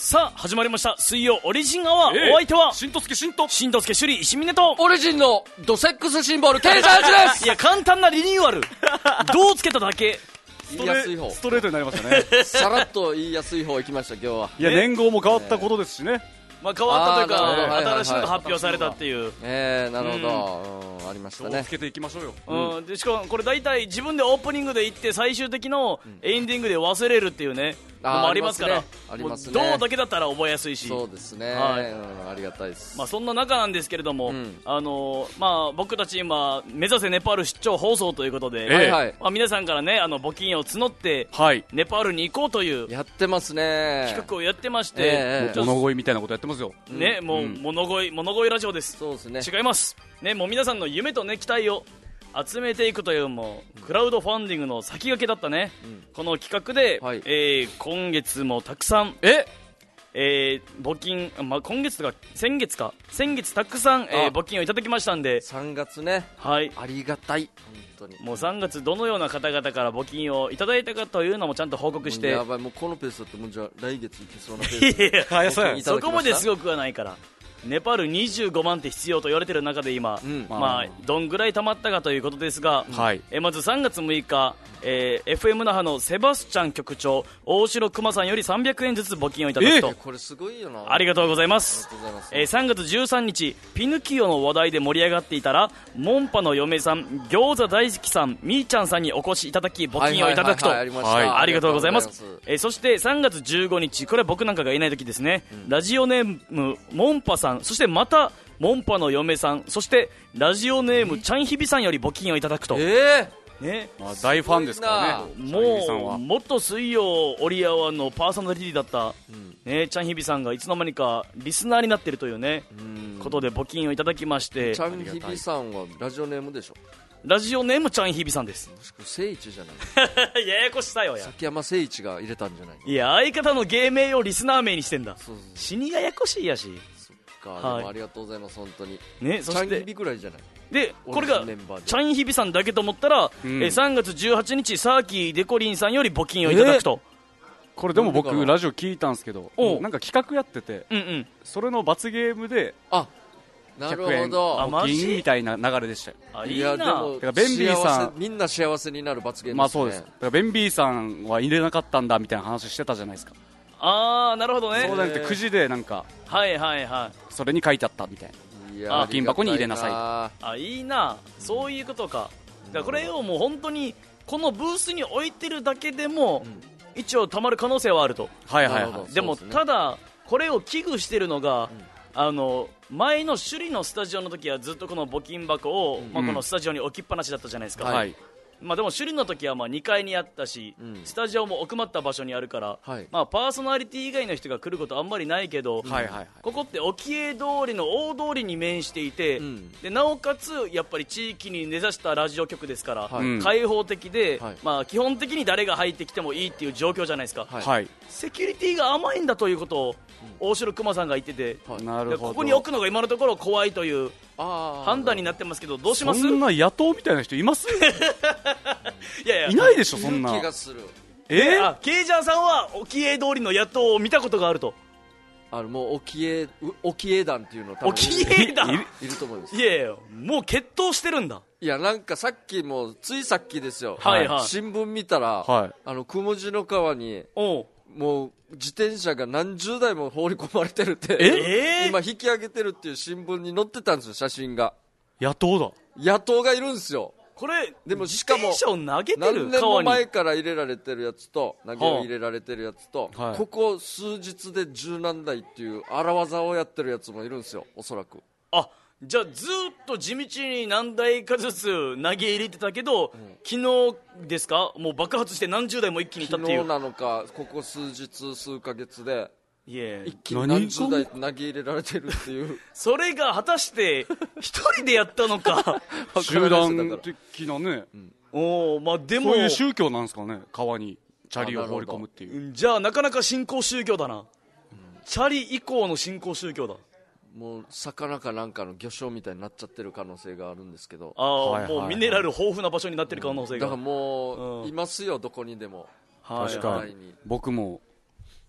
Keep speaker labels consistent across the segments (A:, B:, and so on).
A: さあ始まりました水曜オリジンアワー、お相手は
B: しんとすけしんと
A: しんとすけ首里石峰と
C: オリジンのドセックスシンボルケイジャージです。
A: いや簡単なリニューアルどうつけただけ
C: 言いやすい方、
B: ストレートになりましたね
C: さらっと言いやすい方行きました今日は。
B: いや年号も変わったことですしね、
A: まあ変わったというか、
C: あーなるほど
A: 新しいのが発表されたっていう、
C: なるほど、ありましたね
B: どうつ。けていきましょうよ。
A: うんでしかもこれ大体自分でオープニングで言って最終的のエンディングで忘れるっていうね、のもありますから
C: ありますね
A: もうどうだけだったら覚えやすいし、
C: そうですね、
A: はい
C: ありがたいです。
A: まあ、そんな中なんですけれども、
C: うん
A: まあ、僕たち今目指せネパール出張放送ということで、
B: ええ
C: はいはい
A: まあ、皆さんからね募金を募って
B: はい、
A: ネパールに行こうという
C: やってますね。
A: 企画をやってまして、
C: ええ
A: ちょっ
B: 物乞いみたいなことやってますよ。
A: とね、もう物乞いラジオです。
C: そうですね。
A: 違います、ね、もう皆さんの夢と、ね、期待を集めていくというもうクラウドファンディングの先駆けだったね、この企画で、
C: はい
A: 今月もたくさん募金、まあ、今月とか先月たくさん、募金をいただきましたんで、
C: 3月ね、
A: はい、
C: ありがたい本当に。
A: もう3月どのような方々から募金をいただいたかというのもちゃんと報告して、
C: やばい、もうこのペースだってもうじゃあ来月いけそうなペースで
A: いや
B: 早そうや
C: 募金いただ
A: そ
C: きました
A: こまですごくはないから、ネパール25万って必要と言われている中で今、
C: ん
A: まあ、どんぐらい貯まったかということですが、
B: はい
A: まず3月6日、FM 那覇のセバスチャン局長大城熊さんより300円ずつ募金をいただくと、
C: これすごいよな。
A: ありがとうございま
C: あ
A: す。
C: りがとうございます。
A: 3月13日ピヌキオの話題で盛り上がっていたらモンパの嫁さん餃子大好きさんみーちゃんさんにお越しいただき募金をいただくと、
C: はいはいはいはいありました、
B: はい
A: ありがとうございます。
C: ありがとうござい
A: そして3月15日、これは僕なんかがいない時ですね、ラジオネームモンパさん、そしてまたモンパの嫁さん、そしてラジオネームちゃんひびさんより募金をいただくと、ね、
B: まあ、大ファンですからね、チャンヒビさんは。
A: もう元水曜オリアワのパーソナリティだった、ね、ちゃんひびさんがいつの間にかリスナーになっているというね、ことで募金をいただきまして、
C: チャンヒビさんはラジオネームでしょ。
A: ラジオネームちゃんひびさんです。
C: もしくは聖一じゃない
A: ややこしさよや。
C: 崎山聖一が入れたんじゃない。
A: いや、相方の芸名をリスナー名にしてんだ。
C: そうそう
A: 死にややこしいやし。
C: そっか、
A: はい
C: でもありがとうございます本当に。
A: ね、そし
C: チャンヒビ
A: て
C: ぐらいじゃない。
A: でこれが
C: 同じメンバーで
A: ちゃんひびさんだけと思ったら、3月18日サーキーデコリンさんより募金をいただくと、
B: これでも僕
C: なんでかな
B: ラジオ聞いたんですけど、
A: おう
B: なんか企画やってて、
A: うんうん、
B: それの罰ゲームで
C: あ、なる
B: 100円
C: ほど。
A: あマジ
B: 募金みたいな流れでしたよ。
C: いや
A: あいいな
C: でも
B: だからベンビーさん
C: 幸せみんな幸せになる罰ゲームですね。
B: まあそうです。だからベンビーさんは入れなかったんだみたいな話してたじゃないですか。
A: あーなるほどね、
B: そうじゃなくてくじでなんか
A: はいはいはい、
B: それに書いてあったみたいな。
C: いや
A: あ
B: 金箱に入れなさい
A: あいいな、そういうことか。だからこれをもう本当にこのブースに置いてるだけでも、一応たまる可能性はあると。
B: はいはいはい
C: なるほど。
A: でも
C: そうですね
A: ただこれを危惧してるのが、前の首里のスタジオの時はずっとこの募金箱を、まあ、このスタジオに置きっぱなしだったじゃないですか、
B: はい。
A: まあ、でも首里の時はまあ2階にあったし、
C: ん
A: スタジオも奥まった場所にあるから、
C: はい
A: まあ、パーソナリティ以外の人が来ることあんまりないけど、
B: はいはいはい。
A: ここって沖江通りの大通りに面していて、
C: ん
A: でなおかつやっぱり地域に根ざしたラジオ局ですから、
C: はい
A: 開放的で、
C: はい
A: まあ、基本的に誰が入ってきてもいいっていう状況じゃないですか、
C: はい
B: はい。
A: セキュリティが甘いんだということを大城熊さんが言ってて、
B: なるほど。
A: ここに置くのが今のところ怖いという
C: あー
A: 判断になってますけど、どうします？
B: そんな野党みたいな人います
A: いやいや
B: いないでしょそん
C: いる
B: な
C: 気がする。
A: あケイジャーさんは沖江通りの野党を見たことがあると。
C: もう沖江団っていうの多分
A: 沖江だ
B: いる
C: いると思います。
A: いやいやもう決闘してるんだ。
C: いやなんかさっきもついさっきですよ、
A: はいはい
C: 新聞見たら、
B: はい
C: 雲地の川に
A: おう
C: もう自転車が何十台も放り込まれてるって今引き上げてるっていう新聞に載ってたんですよ、写真が。
B: 野党だ。
C: 野党がいるんですよ。
A: これ
C: でもしかも
A: 自転車を投げて
C: 何年も
A: る川に。
C: 前から入れられてるやつと投げを入れられてるやつと、
B: はい
C: ここ数日で十何台っていう荒技をやってるやつもいるんですよ、おそらく。
A: あじゃあずっと地道に何台かずつ投げ入れてたけど、昨日ですかもう爆発して何十台も一気にいったっていう。
C: 昨日なのかここ数日数ヶ月で
A: いや
C: 一気に何十台投げ入れられてるっていう
A: それが果たして一人でやったのか
B: 集団的なね、
A: おまあでも
B: そういう宗教なんですかね、川にチャリを放り込むっていう。
A: じゃあなかなか新興宗教だな、チャリ以降の新興宗教だ。
C: もう魚かなんかの魚礁みたいになっちゃってる可能性があるんですけど、
A: ああ、
B: はいはいはい
A: もうミネラル豊富な場所になってる可能性が、
C: だからもう、
A: うん
C: いますよどこにでも。
A: はい
B: 確か
C: はい
B: に僕も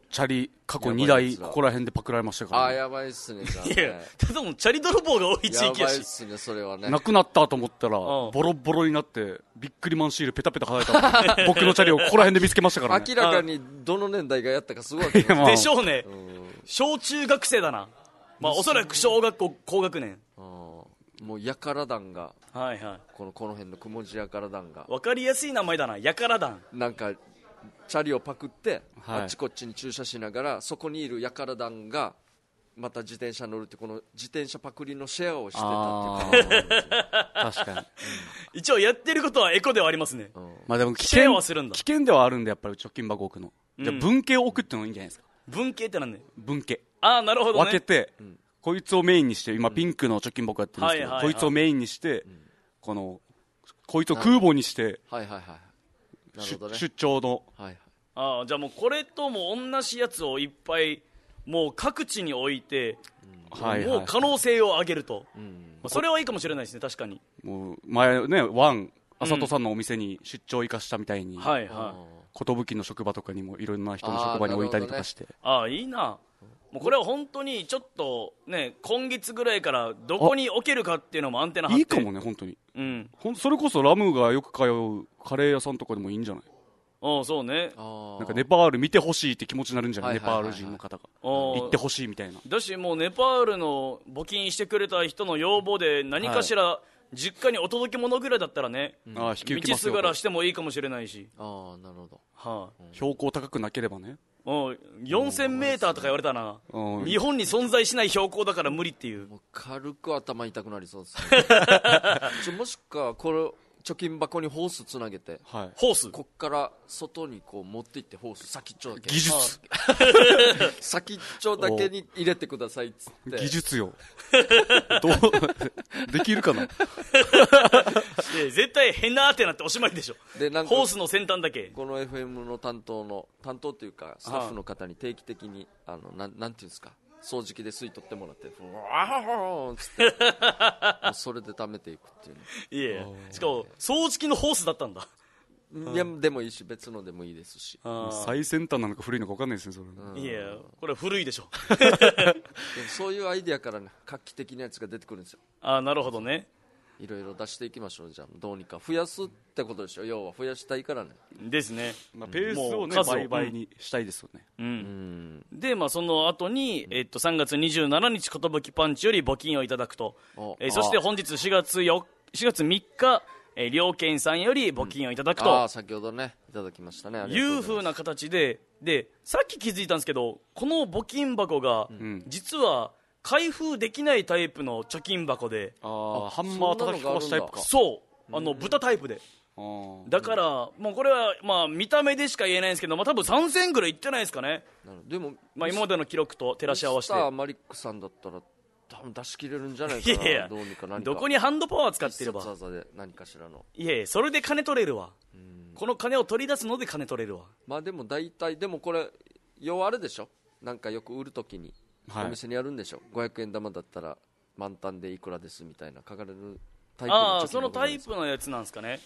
B: チャリ過去2台ここら辺でパクられましたからね。
C: やばいっすね。
A: いやただもうチャリ泥棒が多い地域やし。
C: やばいっすね、それはね。
B: なくなったと思ったらボロボロになってビックリマンシールペタペタ剥がれた僕のチャリをここら辺で見つけましたからね。
C: 明らかにどの年代がやったかすごいわけね。
B: まあ
A: でしょうね。小中学生だな。まあおそらく小学校高学年。
C: もうやから団が、
A: はいはい。
C: この辺のくもじやから団が、
A: わかりやすい名前だな。やから団。
C: なんかチャリをパクって、
B: はい
C: あっちこっちに駐車しながら、そこにいるやから団がまた自転車乗るって、この自転車パクリのシェアをしてたっていうか、
B: 確かに。
A: 一応やってることはエコではありますね。
B: まあでも危
A: シェア
B: 険
A: はするんだ。
B: 危険ではあるんで、やっぱり貯金箱置くの。じゃあ文系を置くってのがいいんじゃないですか。
A: 文系ってなんね。
B: 文系
A: なるほどね。
B: 分けて、こいつをメインにして、今ピンクの貯金箱やってるんですけど、
A: はいはいはい
B: こいつをメインにして、こいつを空母にして
C: はいはいはい、なるほどね。
B: 出張の
C: はい
A: じゃあもうこれとも同じやつをいっぱいもう各地に置いて、
B: はいはい
A: もう可能性を上げると、それはいいかもしれないですね。確かに。
B: もう前ねワン浅戸さんのお店に出張行かしたみたいに、
A: はいは
B: 寿の職場とかにもいろんな人の職場に置いたりとかして、
A: い。いいな。もうこれは本当にちょっとね、今月ぐらいからどこに置けるかっていうのもアンテナ張って
B: いいかもね本当に。それこそラムがよく通うカレー屋さんとかでもいいんじゃない。
A: そうね。
B: なんかネパール見てほしいって気持ちになるんじゃない、
C: はいはいはいはい
B: ネパール人の方が行ってほしいみたいな。
A: だしもうネパールの募金してくれた人の要望で何かしら実家にお届け物ぐらいだったらね、
B: 引き受け
A: 道
B: ますよ。
A: すがらしてもいいかもしれないし、
C: なるほど。
B: 標高高くなければね。
A: 4000メーターとか言われたな。
B: うん
A: 日本に存在しない標高だから無理っていう。
C: もう軽く頭痛くなりそうですね。もしくこれ貯金箱にホースつなげて、
B: はい、
A: ホース
C: こっから外にこう持っていって、ホース先っちょだけ、
B: 技術
C: 先っちょだけに入れてくださいっつって。
B: 技術よどうできるかな。
A: 絶対変なーってなっておしまいでしょ。
C: でなんか
A: ホースの先端だけ。
C: この FM の担当っていうかスタッフの方に定期的になんていうんですか、掃除機で吸い取ってもらって、ふわーっつってもうそれで貯めていくっていうね。
A: いやしかも掃除機のホースだったんだ。
C: いやでもいいし、別のでもいいですし。
B: 最先端なのか古いのか分かんないですねそれ。
A: いやこれは古いでしょ。
C: でもそういうアイデアからね、画期的なやつが出てくるんですよ。
A: なるほどね。
C: いろいろ出していきましょう。じゃあどうにか増やすってことでしょ。要は増やしたいからね。
A: ですね。
B: ペースをね
A: もう数を
B: 倍々にしたいですよね。
A: で、その後に、3月27日、寿パンチより募金をいただくと。そして本日4月3日、両県さんより募金をいただくと。
C: 先ほどね、いただきましたね。
A: いう風な形で、さっき気づいたんですけど、この募金箱が、実は開封できないタイプの貯金箱で、
B: ハンマー叩き壊しタイプか。
A: そう、豚タイプで。だから、もうこれは、見た目でしか言えないんですけど、多分3000ぐらいいってないですかね。
C: でも、
A: 今までの記録と照らし合わせて。
C: ミスターマリックさんだったら多分出し切れるんじゃないかな。
A: いやいや
C: どうにか何か
A: どこにハンドパワー使ってれば。
C: 必殺技で何かしらの。
A: いやいや、それで金取れるわ。この金を取り出すので金取れるわ。
C: でも大体、でもこれ要はあれでしょ、なんかよく売るときにお店にやるんでしょ、500円玉だったら満タンでいくらですみたいな書かれるタイプの貯金箱じゃないですか。
A: そのタイプのやつなんですかね。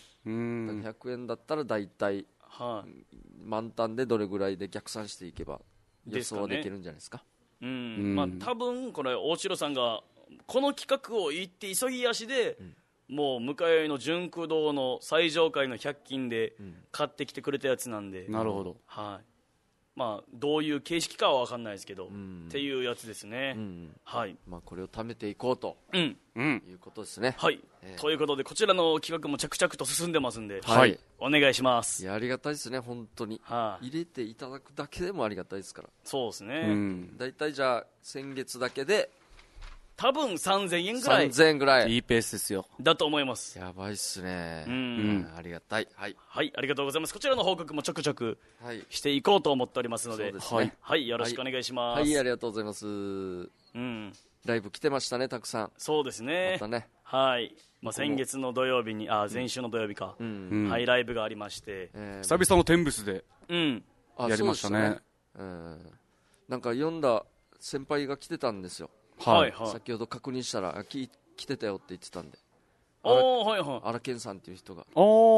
C: 100円だったら大体満タンでどれぐらいで逆算していけば予想はできるんじゃないですか。
A: 多分これ大城さんがこの企画を言って急ぎ足で、もう向かいの純駆堂の最上階の100均で買ってきてくれたやつなんで、
B: なるほど。
A: どういう形式かは分かんないですけど、っていうやつですね。はい。
C: これを貯めていこうということですね。
A: はい。ということでこちらの企画も着々と進んでますんで、お願いします。
C: いや、ありがたいですね、本当に。入れていただくだけでもありがたいですから。
A: そうですね。
C: だいたいじゃあ先月だけで
A: 多分3000円ぐらい。
C: 3000円ぐらい。
B: いいペースですよ。
A: だと思います。
C: やばいっすね。ありがたい。はい。
A: はい、ありがとうございます。こちらの報告もちょくちょくしていこうと思っておりますので、はい、よろしくお願いします。
C: はい、ありがとうございます。ライブ来てましたね、たくさん。
A: そうですね。
C: またね。
A: はい。先月の土曜日に、前週の土曜日か。はい、ライブがありまして。
B: 久々の天ブスでやりましたね。
C: なんか読んだ先輩が来てたんですよ。先ほど確認したら来てたよって言ってたんで。荒健さんっていう人が。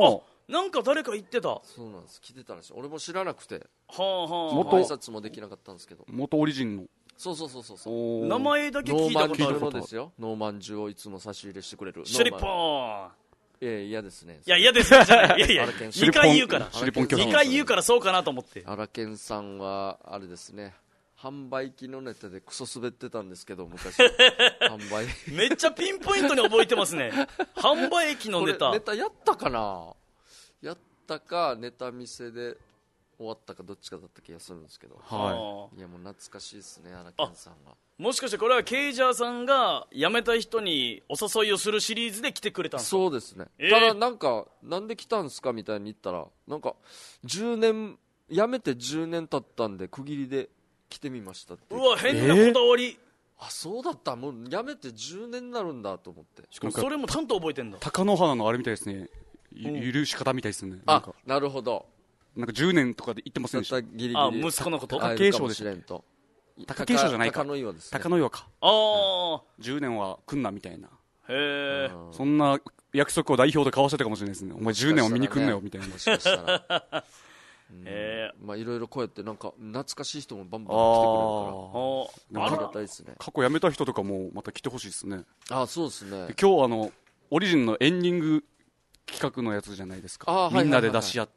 A: なんか誰か言ってた。は
C: そうなんです、来てたんですよ。俺も知らなくて
A: あは
B: 元
C: 挨拶もできなかったんですけど。
B: 元オリジンの。
C: そうそうそうそうそう。
B: おー
A: あ。名前だけ聞いたことある。
C: ノーマンジュのですよ。ノーマンジュをいつも差し入れしてくれる
A: シュリポ
C: ノー
A: ーン。
C: マン。嫌ですね。
A: いや、嫌ですよじゃない。いやいや、
C: アラケン
A: 2回言うから。
B: シュリポンキャラ
A: 2回言うからそうかなと思って。
C: アラケンさんはあれですね、販売機のネタでクソ滑ってたんですけど、昔販売
A: めっちゃピンポイントに覚えてますね。販売機のネタ。
C: これネタやったかな、やったかネタ見せで終わったかどっちかだった気がするんですけど、
B: はい
C: やもう懐かしいですね、アラケンさんは。
A: もしかしてこれはケイジャーさんが辞めた人にお誘いをするシリーズで来てくれたんですか？
C: そうですね、ただなんかなんで来たんすかみたいに言ったら、なんか10年辞めて10年経ったんで区切りで来てみましたって。
A: うわ、変なこだわり。
C: あ、そうだった、もう辞めて10年になるんだと思って。
A: しかもそれもちゃんと覚えてんだ。
B: 貴乃花のあれみたいですね。許し方みたいですね。なんか
C: なるほど。
B: なんか10年とかで言ってませんでした。
C: ギリギリ
A: あ、息子のこと。
B: 貴景勝でし
C: れんと。
B: 貴景勝じゃないか。
C: 貴乃岩ですね。
B: 貴乃岩か。
A: ああ。
B: 10年は来んなみたいな。
A: へえ。
B: そんな約束を代表で交わしてたかもしれないですね。お前10年を見に来んなよみたいな。
C: もしかしたらまあいろいろこうやってなんか懐かしい人もバンバン来てくれるから、ありがたいですね。
B: 過去辞めた人とかもまた来てほしいですね。
C: あ、そうですね。
B: 今日オリジンのエンディング企画のやつじゃないですか。みんなで出し合って、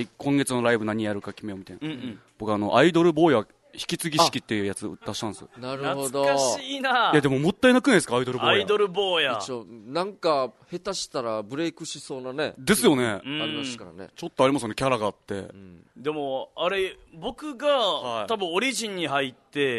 B: 今月のライブ何やるか決めようみたいな。僕アイドル坊や引き継ぎ式っていうやつ出したんですよ。
C: なるほど。
A: 懐かしいな。
B: いやでももったいなくないですか、アイドル坊や。
A: アイドル坊や。
C: 一応なんか下手したらブレイクしそうなね。
B: ですよね。
C: ありましたからね。
B: ちょっとありますよね、キャラがあって。
A: でもあれ僕が多分オリジンに入って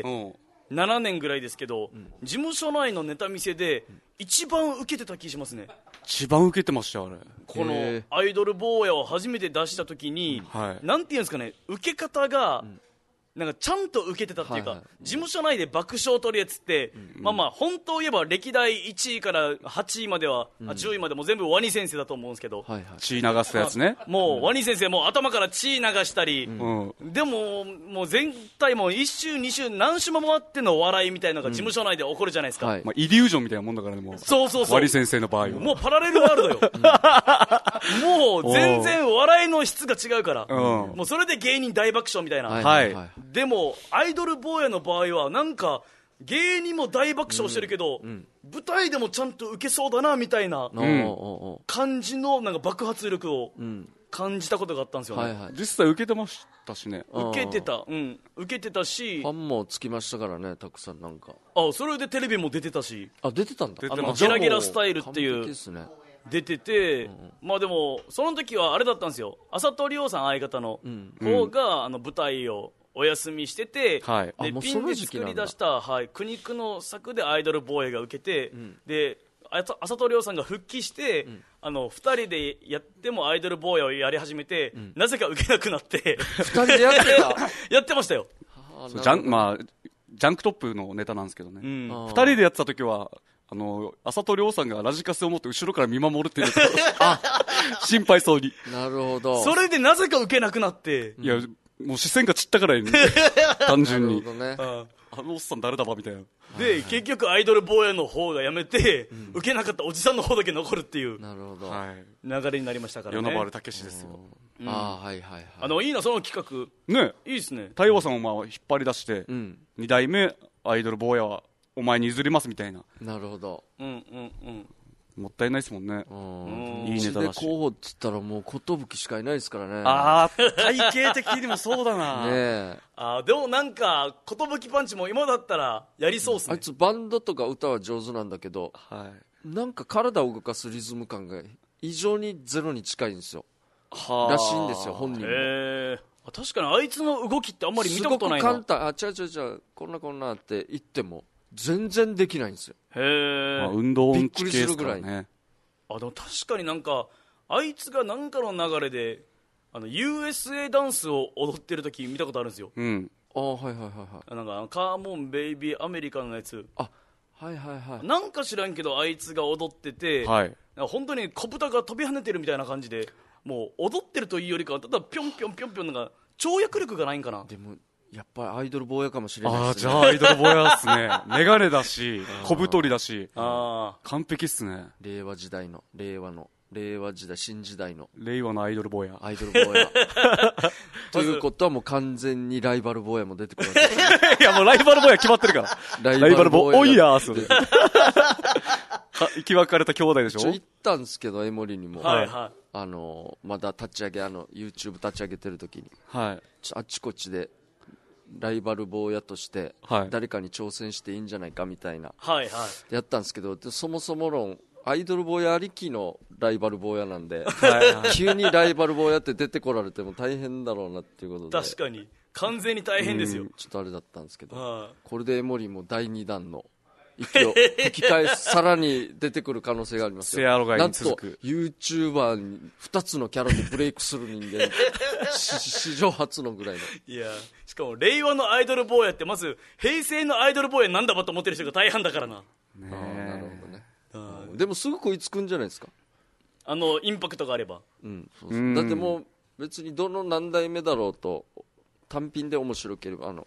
A: 7年ぐらいですけど、事務所内のネタ見せで一番受けてた気しますね。
B: 一番受けてましたあれ。
A: このアイドル坊やを初めて出した時に、なんていうんですかね、受け方がなんかちゃんと受けてたっていうか、事務所内で爆笑を取るやつって、まあまあ本当を言えば歴代1位から8位までは、10位までも全部ワニ先生だと思うんですけど、
B: 血流すやつね。
A: もうワニ先生もう頭から血流したり、でももう全体も1周2周何周も回っての笑いみたいなのが事務所内で起こるじゃないですか。
B: まあイリュージョンみたいなもんだからね、もう。
A: そうそうそう。
B: ワニ先生の場合は
A: もうパラレルワールドよ。もう全然笑いの質が違うから、もうそれで芸人大爆笑みたいな。でもアイドル坊やの場合はなんか芸人も大爆笑してるけど、舞台でもちゃんと受けそうだなみたいな感じのなんか爆発力を感じたことがあったんですよね。
B: 実際受けてましたしね。
A: 受けてた、受けてたし、
C: ファンもつきましたからね、たくさん。なんか
A: それでテレビも出てたし。
C: 出てたんだ。
A: ゲラゲラスタイルっていう出てて、まあでもその時はあれだったんですよ。朝戸亮さん相方の方が舞台をお休みしてて、でピンで作り出した苦肉の策でアイドルボーイが受けて、で朝戸亮さんが復帰して、2人でやってもアイドルボーイをやり始めて、なぜか受けなくなって
C: 2人でやってた
A: やってましたよ。
B: まあジャンクトップのネタなんですけどね、2人でやってた時は朝戸亮さんがラジカセを持って後ろから見守るっていう心配そうに。
C: なるほど。
A: それでなぜか受けなくなって、
B: いやもう視線が散ったからね単純に。
C: なるほどね。
B: おっさん誰だばみたいな。
A: で結局アイドル坊やの方がやめて、受けなかったおじさんの方だけ残るっていう
C: なるほど
A: 流れになりましたからね。
B: 与那原武史ですよ。
A: いいなその企画
B: ね。
A: いいですね。
B: 太陽さんを引っ張り出して、2代目アイドル坊やはお前に譲りますみたいな。
C: なるほど。
B: もったいないですもんね。いいネタだし。
C: 候補っつったらもう寿しかいないですからね。
B: 体型的にもそうだな。
C: ね
A: でもなんか寿パンチも今だったらやりそうっすね。
C: あいつバンドとか歌は上手なんだけど、なんか体を動かすリズム感が異常にゼロに近いんですよ。らしいんですよ本人も。
A: 確かにあいつの動きってあんまり見たことないな。
C: すごく簡単。違うこんなって言っても全然できないんですよ。
B: 運動音痴系ですからね。
A: でも確かになんかあいつがなんかの流れでUSA ダンスを踊ってる時見たことあるんですよ。なんかカーモンベイビーアメリカンのやつ。なんか知らんけどあいつが踊ってて、本当に小豚が飛び跳ねてるみたいな感じで、もう踊ってるというよりかはただピョンピョンピョンピョン、なんか跳躍力がないんかな。
C: でもやっぱりアイドル坊やかもしれないですね。
B: じゃあアイドル坊やっすね。メガネだし小太りだし完璧っすね。
C: 令和時代の令和の令和時代、新時代の
B: 令和のアイドル坊や
C: ということはもう完全にライバル坊やも出てくるわけ
B: いやもうライバル坊や決まってるからライバル坊やおいやーす生き別れた兄弟でしょ。
C: 行ったんですけど、江森にも、
A: はいはい、
C: まだ立ち上げYouTube 立ち上げてる時に、
B: はい、
C: あっちこっちでライバル坊やとして誰かに挑戦していいんじゃないかみたいな、
A: はいはい、
C: やったんですけど、そもそも論アイドル坊やありきのライバル坊やなんで、急にライバル坊やって出てこられても大変だろうなっていうことで、
A: 確かに完全に大変ですよ。
C: ちょっとあれだったんですけど、これで江森も第2弾の息を吹き返すさらに出てくる可能性がありますよ。なんと YouTuber に2つのキャラでブレイクする人間史上初のぐらいの。
A: いや、しかも令和のアイドル坊やってまず平成のアイドル坊やなんだばと思ってる人が大半だからな。
C: なるほどね。でもすぐ食いつくんじゃないですか、
A: インパクトがあれば。
C: そうそう、だってもう別にどの何代目だろうと単品で面白ければ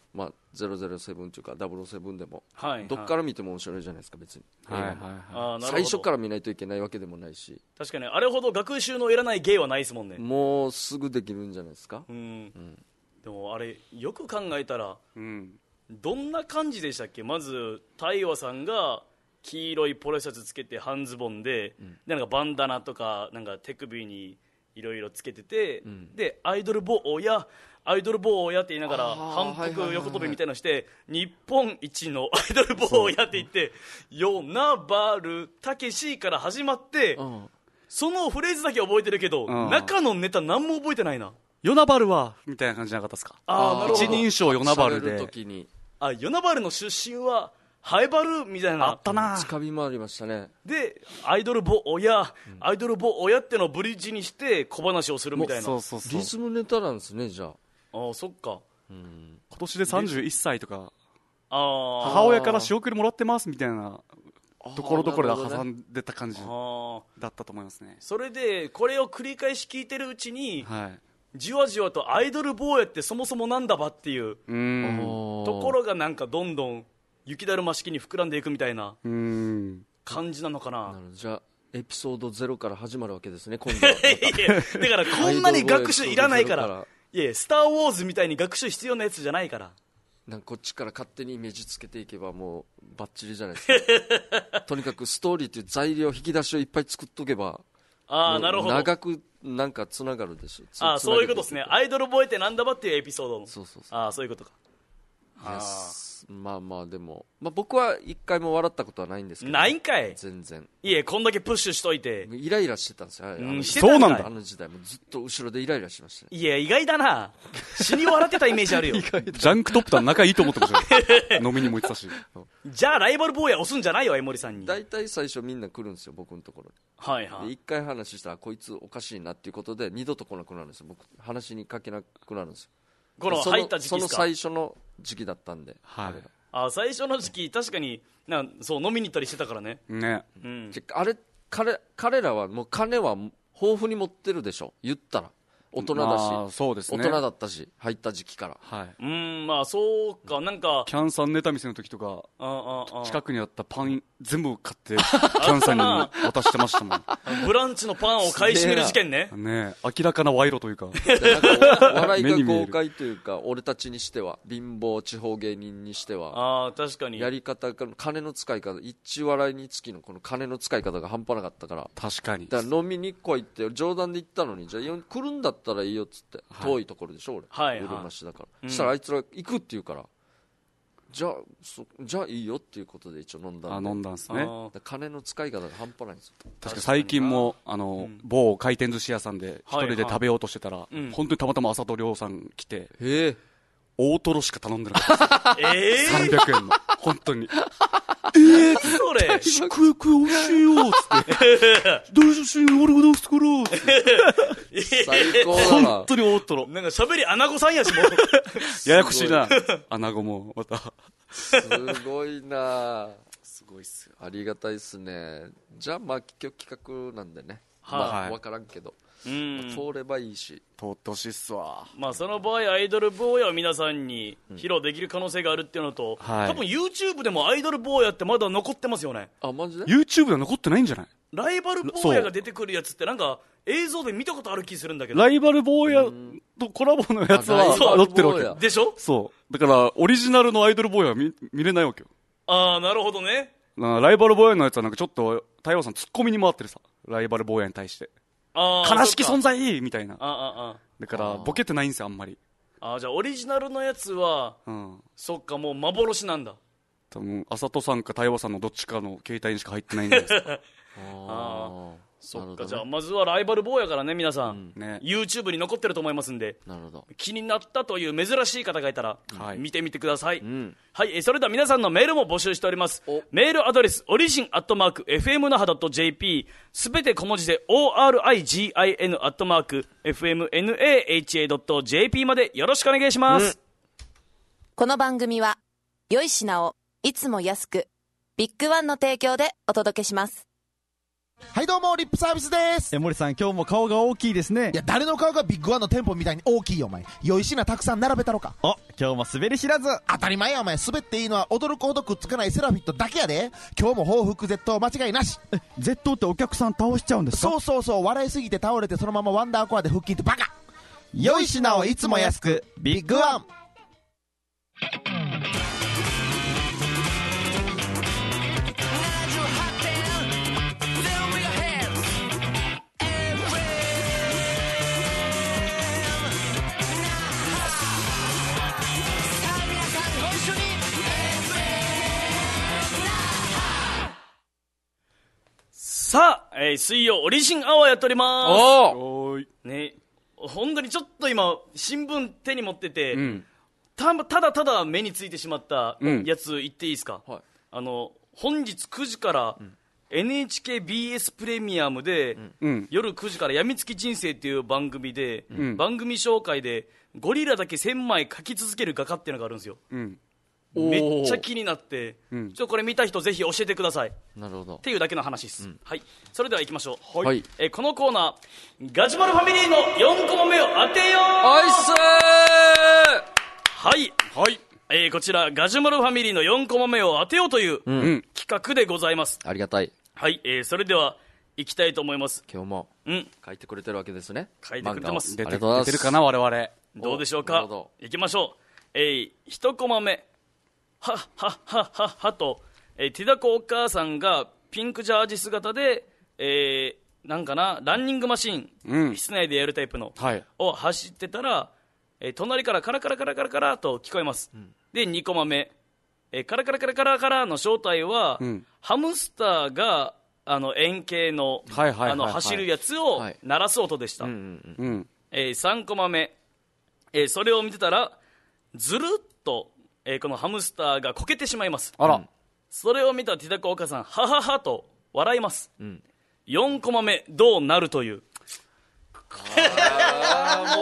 C: 007というか007でも、どっから見ても面白いじゃないですか別に、最初から見ないといけないわけでもないし、
A: 確かにあれほど学習のいらない芸はないですもんね。
C: もうすぐできるんじゃないですか。
A: でもあれよく考えたら、どんな感じでしたっけ。まず太和さんが黄色いポロシャツつけて半ズボンで、なんかバンダナとかなんか手首にいろいろつけてて、でアイドル坊やって言いながら反復横跳びみたいなのして日本一のアイドル坊やって言ってよなばるたけしから始まって、そのフレーズだけ覚えてるけど、中のネタ何も覚えてないな。
B: ヨナバルはみたいな感じじゃなかったですか。
A: なるほど。
B: 一人称ヨナバルで、
A: ヨナバルの出身はハイバルみたいな
B: あったな。
C: つかみもありましたね。
A: でアイドル坊やってのをブリッジにして小話をするみたいな。
C: リズムネタなんですね。じゃあ
A: そっか。
B: 今年で31歳とか母親から仕送りもらってますみたいなところどころで挟んでた感じだったと思いますね。
A: それでこれを繰り返し聞いてるうちに、じわじわとアイドル坊やってそもそもなんだばっていうところがなんかどんどん雪だるま式に膨らんでいくみたいな感じなのかな。
C: じゃあエピソード0から始まるわけですね今度は。
A: だからこんなに学習いらないから。いやスター・ウォーズみたいに学習必要なやつじゃないから。
C: なんかこっちから勝手にイメージつけていけばもうバッチリじゃないですか。とにかくストーリーという材料引き出しをいっぱい作っとけば
A: なるほど、
C: 長くなんかつながるでしょ。
A: そういうことですね。アイドル覚えてなんだばっていうエピソード。そういうことか。
C: まあでも、僕は一回も笑ったことはないんですけど、
A: ないんかい。
C: 全然。
A: いえ、こんだけプッシュしといて
C: イライラしてたんですよ。
B: そうなんだ。
C: あの時代もずっと後ろでイライラしてましたね。
A: いや意外だな。死に笑ってたイメージあるよ。ジ
B: ャンクトップとは仲いいと思ってましたよ。飲みにも行ってたし。
A: じゃあライバル坊や押すんじゃないよ江森さんに。
C: 大体最初みんな来るんですよ僕のところに。で一回話したらこいつおかしいなっていうことで二度と来なくなるんですよ。僕話にかけなくなるんですよ。
A: この入った時期ですか。
C: その最初の時期だったんで。
A: 最初の時期確かにそう飲みに行ったりしてたからね。
C: 彼らはもう金は豊富に持ってるでしょ言ったら。大人だし、
B: そうですね、
C: 大人だったし入った時期から、
A: そうか。なんか
B: キャンさんネタ見せの時とか近くにあったパン全部買ってキャンさんに渡してましたもん。
A: ブランチのパンを買い占める事件ね。
B: 明らかな賄賂というか
C: 笑いが豪快というか俺たちにしては貧乏地方芸人にしては
A: 確かに
C: やり方が金の使い方一笑いにつきのこの金の使い方が半端なかったから。
B: 確かに。
C: だから飲みに来いって冗談で言ったのにじゃあ来るんだったらいいよっつって、遠いところでしょ俺、うるま市だから、そしたらあいつら行くって言うから、じゃあいいよっていうことで一応飲んだん
B: ですね。
C: 金の使い方が半端ないんですよ。
B: 確かに最近も某回転寿司屋さんで一人で食べようとしてたら、本当にたまたま浅戸亮さん来て、大トロしか頼んでなかったです300円の本当に
A: それ
B: 食欲美味しいよっつってどうしよう俺がどう作ろうっつって
C: 最高だな。
B: 本当に大トロ。
A: なんか喋りアナゴさんやしも
B: ややこしいな。アナゴもまた
C: すごいな。
B: すごいっすよ。
C: ありがたいっすね。じゃあ結局企画なんでね、分からんけど通ればいいし。
B: 通ってほしいっすわ。
A: その場合アイドル坊やを皆さんに披露できる可能性があるっていうのと、多分 YouTube でもアイドル坊やってまだ残ってますよね。
C: マジで
B: YouTube では残ってないんじゃない。
A: ライバル坊やが出てくるやつってなんか映像で見たことある気するんだけど。
B: ライバル坊やとコラボのやつは載ってるわけ
A: でしょ。
B: そうだからオリジナルのアイドル坊やは 見れないわけよ。
A: ああなるほどね。
B: ライバル坊やのやつはなんかちょっと太陽さんツッコミに回ってるさ、ライバル坊やに対して悲しき存在みたいな。だからボケてないんですよあんまり。
A: じゃあオリジナルのやつは、そっかもう幻なんだ。
B: 多分あさとさんか太陽さんのどっちかの携帯にしか入ってないんですか。
A: そっか、じゃあまずはライバル坊やからね皆さん、YouTube に残ってると思いますんで、
C: なるほど、
A: 気になったという珍しい方がいたら、見てみてください。はい、それでは皆さんのメールも募集しております。メールアドレスオリジン@fmnaha.jp、 すべて小文字で origin@fmnaha.jp までよろしくお願いします。
D: この番組は良い品をいつも安く、ビッグワンの提供でお届けします。
E: はいどうもリップサービスです。
F: 森さん今日も顔が大きいですね。
E: いや誰の顔がビッグワンの店舗みたいに大きいよお前。良い品たくさん並べたろか。
F: 今日も滑り知らず。
E: 当たり前やお前。滑っていいのは驚くほどくっつかないセラフィットだけやで。今日も報復絶倒間違いなし。
F: 絶倒ってお客さん倒しちゃうんですか。
E: そう笑いすぎて倒れてそのままワンダーコアで腹筋ってバカ。良い品をいつも安く、ビッグワン。
A: さあ、水曜オリジンアワーやっております。ね、本当にちょっと今新聞手に持ってて、ただ目についてしまったやつ言っていいですか。本日9時から、NHKBS プレミアムで、夜9時からやみつき人生っていう番組で、番組紹介でゴリラだけ1000枚描き続ける画家っていうのがあるんですよ。めっちゃ気になって、これ見た人ぜひ教えてください。
C: なるほど
A: っていうだけの話です。はい、それでは行きましょう。
C: はい、
A: このコーナー、ガジュマルファミリーの4コマ目を当てよう。はい、こちらガジュマルファミリーの4コマ目を当てようという企画でございます。
C: ありがたい。
A: はい、それでは行きたいと思います。
C: 今日も書いてくれてるわけですね。
A: 書いてくれてます。
B: 出てるかな我々。
A: どうでしょうか。行きましょう。1コマ目、はと、ティダコお母さんがピンクジャージ姿で、なんかな、ランニングマシーン、室内でやるタイプの、を走ってたら、隣からカラカラカラカラカラと聞こえます。で2コマ目、カラカラカラカラカラの正体は、ハムスターが円形の走るやつを鳴らす音でした。3コマ目、それを見てたらずるっとこのハムスターがこけてしまいます。それを見たティダコお母さん、はははと笑います。4コマ目、どうなるという。
C: も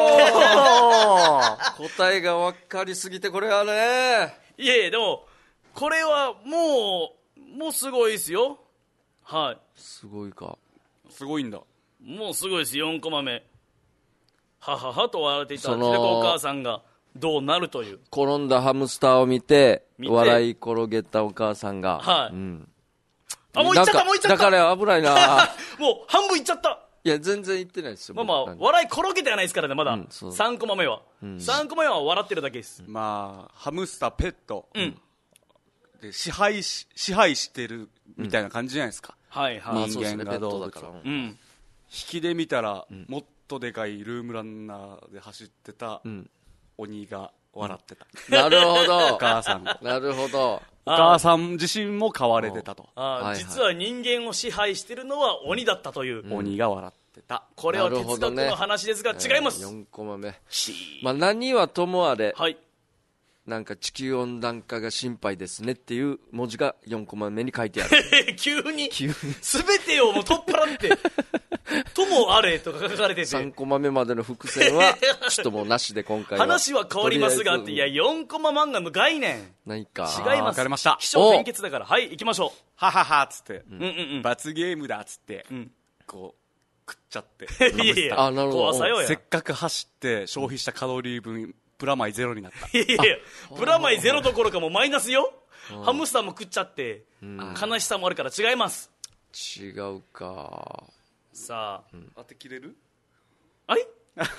C: う答えが分かりすぎてこれはね。
A: いやでもこれはもうすごいですよ。はい、
C: すごいか。
B: すごいんだ。
A: もうすごいです。4コマ目、はははと笑っていたティダコお母さんがどうなるという。
C: 転んだハムスターを見て笑い転げたお母さんが、
A: もう行っちゃった。
C: だから危ないな。
A: もう半分行っちゃった。
C: いや全然行ってないですよ。
A: 笑い転げてはないですからねまだ。3コマ目は、3コマ目は笑ってるだけです。
B: ハムスターペット、で支配してるみたいな感じじゃないですか。人間が動物を、引きで見たら、もっとでかいルームランナーで走ってた、鬼が笑ってた。
C: なるほど。
B: お母さんが。
C: なるほど。
B: お母さん自身も飼われてたと。
A: 実は人間を支配してるのは鬼だったという。
B: 鬼が笑ってた。
A: これは哲学の話ですが違います。
C: 4コマ目。何はともあれ、なんか地球温暖化が心配ですねっていう文字が4コマ目に書いてある。
A: 急に全てをもう取っ払ってともあれとか書かれてて、
C: 3コマ目までの伏線はちょっともうなしで今回は
A: 話は変わりますがって。いや4コマ漫画の概念
C: ないか。
A: 違います。
B: 分かりました。
A: 起承転結だから。はい行きましょう。
B: はははっつって、罰ゲームだっつって、こう食っちゃって。
A: いやなるほど。
B: せっかく走って消費したカロリー分プラマイゼロになった。
A: いやプラマイゼロどころかもうマイナスよ。ハムスターも食っちゃって悲しさもあるから違います。
C: 違うか。
A: さあ、
B: 当てきれる？
A: あれ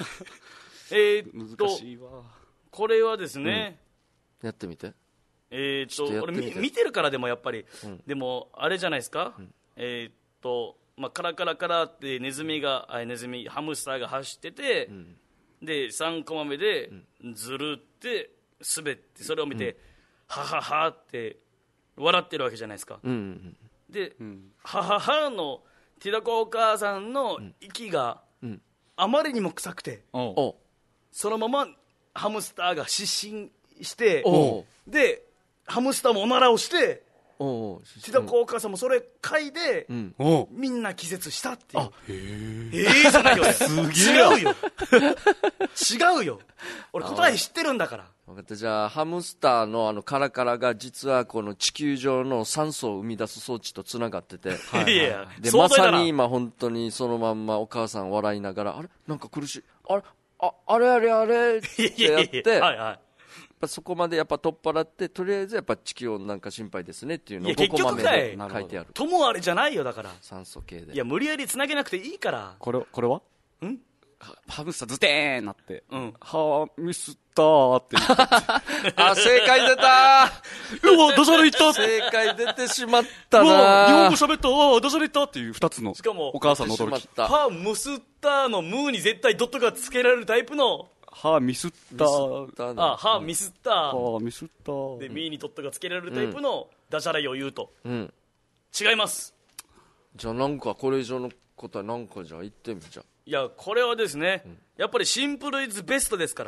B: 難しいわ。
A: これはですね、
C: やってみて。
A: 俺見てるからでもやっぱり、でもあれじゃないですか、カラカラカラってハムスターが走ってて、で3コマ目でずるって滑ってそれを見て、はははって笑ってるわけじゃないですか、で、はははのティダコお母さんの息があまりにも臭くて、そのままハムスターが失神して、でハムスターもおならをして、ティダコお母さんもそれ嗅いで、みんな気絶したっていう。じゃないよ違うよ俺答え知ってるんだから。
C: 分かった。じゃあハムスターのカラカラが実はこの地球上の酸素を生み出す装置とつながってて、でまさに今本当にそのまんまお母さん笑いながら、あれなんか苦しい、あれってやってそこまでやっぱ取っ払って、とりあえずやっぱ地球温暖化心配ですねっていうのを5コマ目で書いてある。
A: ともあれじゃないよ、だから
C: 酸素系で。
A: いや無理やりつなげなくていいから。
B: これはハムスターズテーンなって、はミスったーって言って
C: あ、正解出た
A: うわダジャレ言った
C: 正解出てしまったな。
A: 日本語喋ったダジャレ言った
B: っていう2つの、
A: しかも
B: お母さんの驚き。
A: はムスったのムーに絶対ドットがつけられるタイプの
B: はミスった
A: はミスった
B: はミスった
A: でミーにドットがつけられるタイプのダジャレを言うと、違います。
C: じゃあなんかこれ以上の答えなんかじゃあ言ってみ。じゃあ
A: いやこれはですね、やっぱりシンプルイズベストですから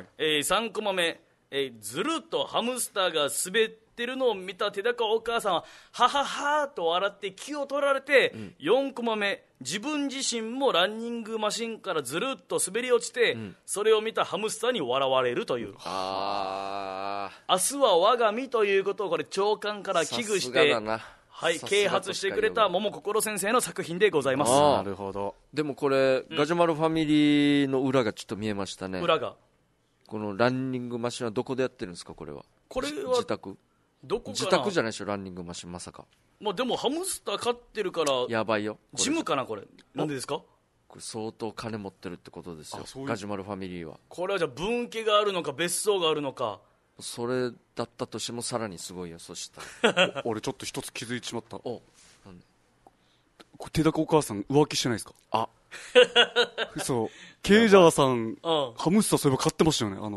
A: 、3コマ目、ずるっとハムスターが滑ってるのを見た手高お母さんははははと笑って気を取られて、4コマ目自分自身もランニングマシンからずるっと滑り落ちて、それを見たハムスターに笑われるという、明日は我が身ということをこれ長官から危惧して啓発してくれた桃心先生の作品でございます。
B: なるほど。
C: でもこれ、ガジュマルファミリーの裏がちょっと見えましたね。
A: 裏が
C: このランニングマシンはどこでやってるんですか？これは自宅？
A: どこかな？
C: 自宅じゃないでしょランニングマシンまさか。
A: でもハムスター飼ってるから
C: やばいよ。
A: ジムかなこれ。なんでですか？
C: これ相当金持ってるってことですよ、ガジュマルファミリーは。
A: これはじゃあ分家があるのか別荘があるのか。
C: それだったとしてもさらにすごいよ。そしたら
B: 俺ちょっと一つ気づいてしまった。
C: なんで
B: 手高お母さん浮気してないですか？そうケイジャーさんハムスターそういえば買ってましたよね。違う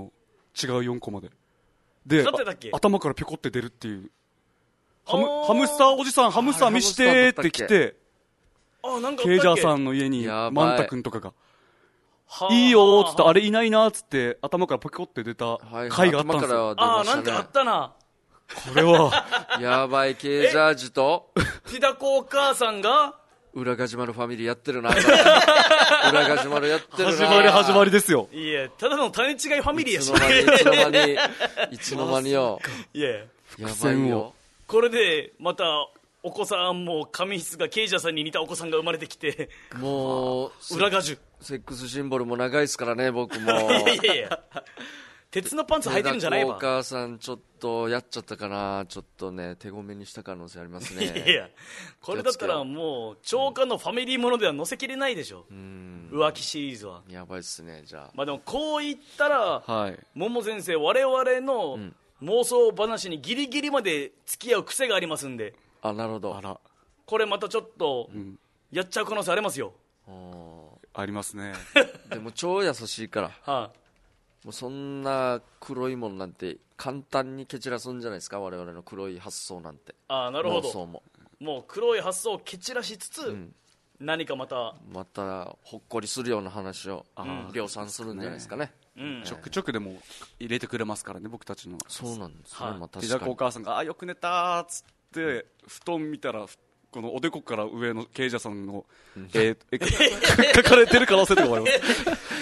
B: 4個までで頭からピョコって出るっていう。ハムスターおじさんハムスター見してって来て、ケイジャーさんの家にマンタ君とかがいいよーっつって、あれいないなーっつって頭からポキコって出た回があったんですよ。
A: なんかあったな。
B: これは
C: やばい。ケイジャージと
A: ティダコお母さんが
C: 裏ガジュマルファミリーやってるな。裏ガジュマルやってるな。
B: 始まりですよ。
A: いやただの種違いファミリーやし。
C: いつの間によ。
A: いや
C: やばいよ。
A: これでまたお子さんも髪質がケイジャーさんに似たお子さんが生まれてきて、
C: もう
A: 裏ガジュ
C: セックスシンボルも長いですからね僕も。
A: いや鉄のパンツ履いてるんじゃないわ。
C: お母さんちょっとやっちゃったかな。ちょっとね手ごめにした可能性ありますね。
A: いやこれだったらもう長官のファミリーものでは載せきれないでしょ。浮気シリーズは
C: やばいっすね。じゃあ
A: でもこう言ったら、桃先生我々の妄想話にギリギリまで付き合う癖がありますんで。
C: なるほど。
A: これまたちょっとやっちゃう可能性ありますよ。
B: ありますね。
C: でも超優しいから、もうそんな黒いもんなんて簡単に蹴散らすんじゃないですか、我々の黒い発想なんて。
A: なるほど。もう黒い発想を蹴散らしつつ、何かまた
C: ほっこりするような話を量産するんじゃないですかね。
B: ちょくちょくでも入れてくれますからね僕たちの。
C: そうなんですね。
B: 手高お母さんがよく寝たーっつって布団見たらこのおでこから上のケイジャーさんの書かれてる可能性とかもあります。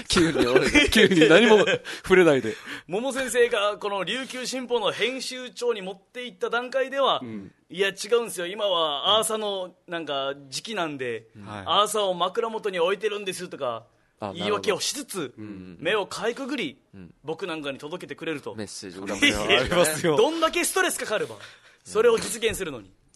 B: 急に何も触れないで。
A: 桃先生がこの琉球新報の編集長に持っていった段階では、いや違うんですよ、今はアーサのなんか時期なんで、アーサを枕元に置いてるんですとか言い訳をしつつ、目をかいくぐり、僕なんかに届けてくれると。
C: メッセージ裏
B: ありますよ。
A: どんだけストレスかかればそれを実現するのに。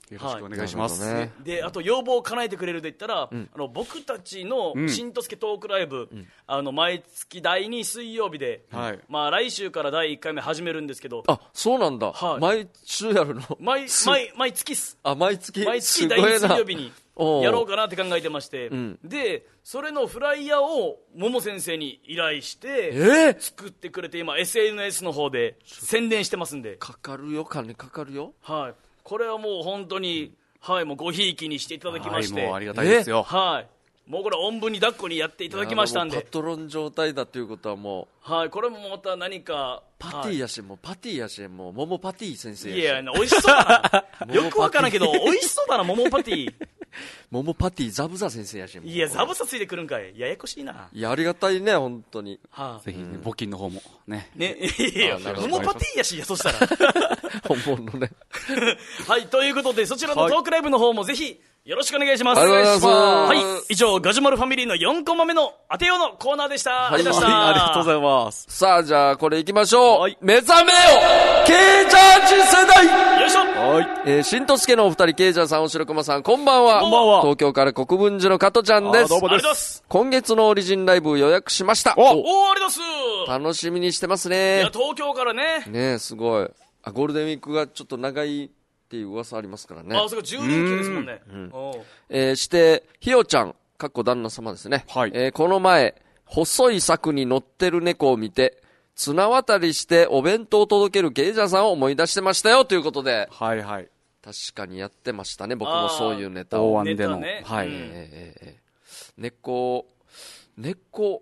B: よろしくお願いします、
A: はい、であと要望を叶えてくれるで言ったら、僕たちのしんとすけトークライブ、毎月第2水曜日で、来週から第1回目始めるんですけど。
C: あ、そうなんだ、毎週やるの？
A: 毎月っす。
C: 毎月
A: 第2水曜日にやろうかなって考えてまして、でそれのフライヤーを桃先生に依頼して作ってくれて、今 SNS の方で宣伝してますんで。
C: かかるよ、金かかるよ。
A: はい、これはもう本当に、もうごひいきにしていただきまして、
B: もうありがたいですよ。
A: もうこれおんぶに抱っこにやっていただきましたんで。
C: パトロン状態だということはもう、
A: これもまた何か
C: パティやし、もうパティやし、もう桃パティ先生やし。
A: いや、美味しそうだなよくわからんけど美味しそうだな、桃パティ
C: 桃パティザブザ先生やし。
A: いや、ザブザついてくるんかい、ややこしいな。
C: いや、ありがたいね、本当に。
B: ぜひね、募金の方もね。
A: いや、桃パティやし、そしたら
C: 本物のね
A: はい、ということでそちらのトークライブの方もぜひよろしくお願いします。
C: お願いします。
A: はい、以上ガジュマルファミリーの4コマ目の当てようのコーナーでした。
B: ありがとうございます。
C: さあ、じゃあこれいきましょう。目覚めよケイジャージ世代。
A: よいしょ。
C: しんとすけのお二人、ケイジャーさん、おしろくまさん、こんばんは。
A: こんばんは。
C: 東京から国分寺の加トちゃんです。
A: どうもです。
C: 今月のオリジンライブ予約しました。
A: ありがとうございます。
C: 楽しみにしてます
A: い
C: ね。
A: や、東京からね。
C: ね、すごい。ゴールデンウィークがちょっと長いっていう噂ありますからね。
A: そうか、10連休ですもんね。
C: して、ひよちゃん、かっこ旦那様ですね。この前、細い柵に乗ってる猫を見て、綱渡りしてお弁当を届けるゲイジャーさんを思い出してましたよということで。
B: はいはい。
C: 確かにやってましたね、僕もそういうネタを。
B: 大湾での。
C: はい。猫、野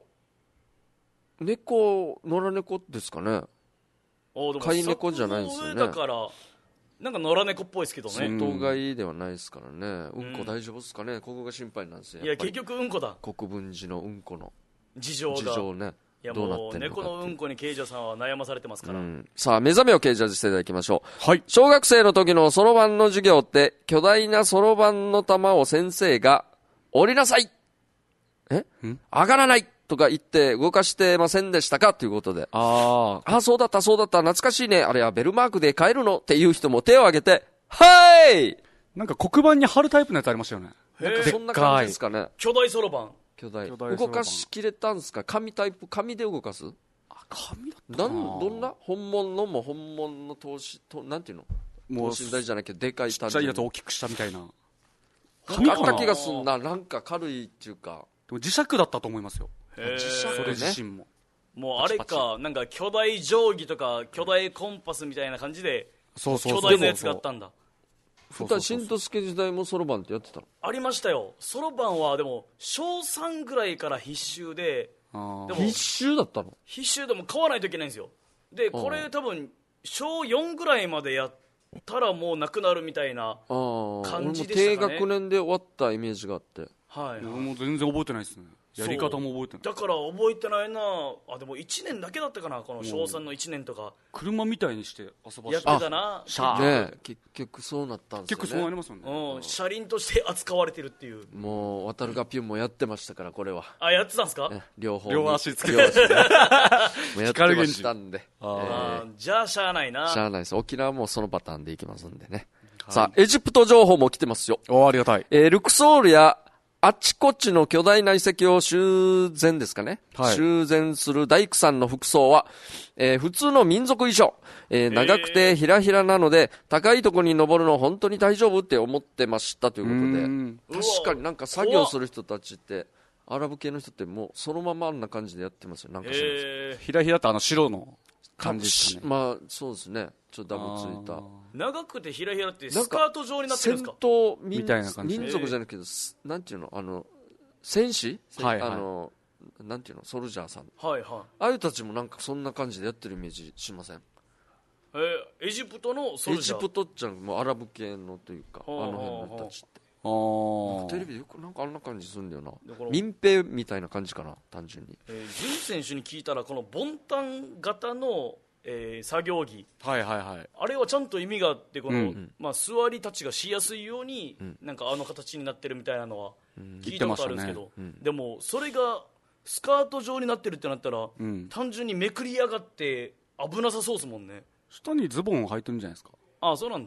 C: 良猫ですかね。飼い猫じゃないんですよね。
A: だから、なんか野良猫っぽいですけどね。
C: 外飼いではないですからね。うんこ大丈夫ですかね。ここが心配なんですよ。
A: いや、結局うんこだ。
C: 国分寺のうんこの
A: 事情ね。
C: いや、もう
A: 猫のうんこにケイジャーさんは悩まされてますから。
C: さあ、目覚めをケイジャー世代いきましょう。はい。小学生の時のそろばんの授業って、巨大なそろばんの玉を先生が、降りなさい上がらないとか言って動かしてませんでしたかということで。そうだった、懐かしいね。あれはベルマークで買えるのっていう人も手を挙げて、はい
B: なんか黒板に貼るタイプのやつありましたよね。
C: なんかそんな感じですかね。
A: 巨大そろばん。
C: 巨大動かしきれたんですか？紙タイプ、紙で動かす？
B: 紙だったかな。
C: どんな本物の投資と、なんていうの？もう等身大じゃなきゃでかい
B: ちっちゃいやつを大きくしたみたいな。
C: 紙あった気がすんな。なんか軽いっていうか。
B: でも磁石だったと思いますよ。
C: 磁石ね。
B: それ自身も。
A: もうあれか、なんか巨大定規とか巨大コンパスみたいな感じで、
B: そう
A: 巨大なやつがあったんだ。
C: しんとすけ時代もそろばんってやってたの？
A: ありましたよ。そろばんはでも小3ぐらいから必修で、
C: 必修だったの？
A: 必修でも買わないといけないんですよ。でこれ多分小4ぐらいまでやったらもうなくなるみたいな感じでしたかね。
C: 低学年で終わったイメージがあって。
A: はい。
B: もう全然覚えてないですね。やり方も覚えてない。
A: だから覚えてないな。でも1年だけだったかな、この小3の1年とか。
B: 車みたいにして遊ばせて
A: やってたな。
C: 結局そうなったんですよね。
B: 結局そうなりますよね。
A: 車輪として扱われてるっていう。
C: もう渡るがピュンもやってましたから、これは。
A: やってたんですか？
C: 両
B: 足つけて
C: もうやってましたんで。
A: じゃあしゃあないな。
C: しゃあないです。沖縄もそのパターンでいきますんでね。さあ、エジプト情報も来てますよ。
B: ありがたい。
C: ルクソールやあちこちの巨大な遺跡を修繕ですかね、修繕する大工さんの服装は、普通の民族衣装、長くてひらひらなので高いところに登るの本当に大丈夫って思ってましたということで、確かになんか作業する人たちってアラブ系の人ってもうそのままあんな感じでやってますよ。なんか
B: ひらひらと白の感じですかね。
C: まあそうですね。ちょっとダブついた。
A: 長くてひらひらってスカート状になってるんですか？
C: 戦闘
B: みたいな感じ。
C: 民族じゃないけど、なんていうの戦士？なんていうのソルジャーさん。ああいう人たちもなんかそんな感じでやってるイメージしません？
A: エジプトのソルジャー。
C: エジプトじゃん、もうアラブ系のというか、あの辺の人たちって。テレビでよくなんかあんな感じするんだよな。民兵みたいな感じかな、単純に。
A: ジュン選手に聞いたら、このボンタン型の作業着、あれはちゃんと意味があって、この座り立ちがしやすいように、なんかあの形になってるみたいなのは聞いたことあるんですけど、でもそれがスカート状になってるってなったら、単純にめくり上がって危なさそうですもんね。
B: 下にズボンを履いてるんじゃないですか？
A: そうなんだ。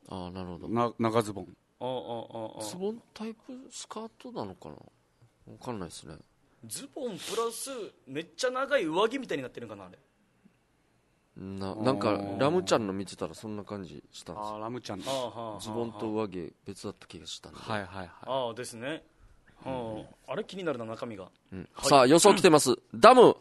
C: ああ、なるほど。
B: 長ズボン。
C: ズボンタイプスカートなのかな、分かんないですね。
A: ズボンプラスめっちゃ長い上着みたいになってるんかな、あれ。
C: なんかラムちゃんの見てたらそんな感じしたんですよ。
B: ラムちゃん
C: ズボンと上着別だった気がしたんで。
B: はいはいはい。
A: ああですね。あれ気になるな、中身が。
C: さあ予想来てます。ダム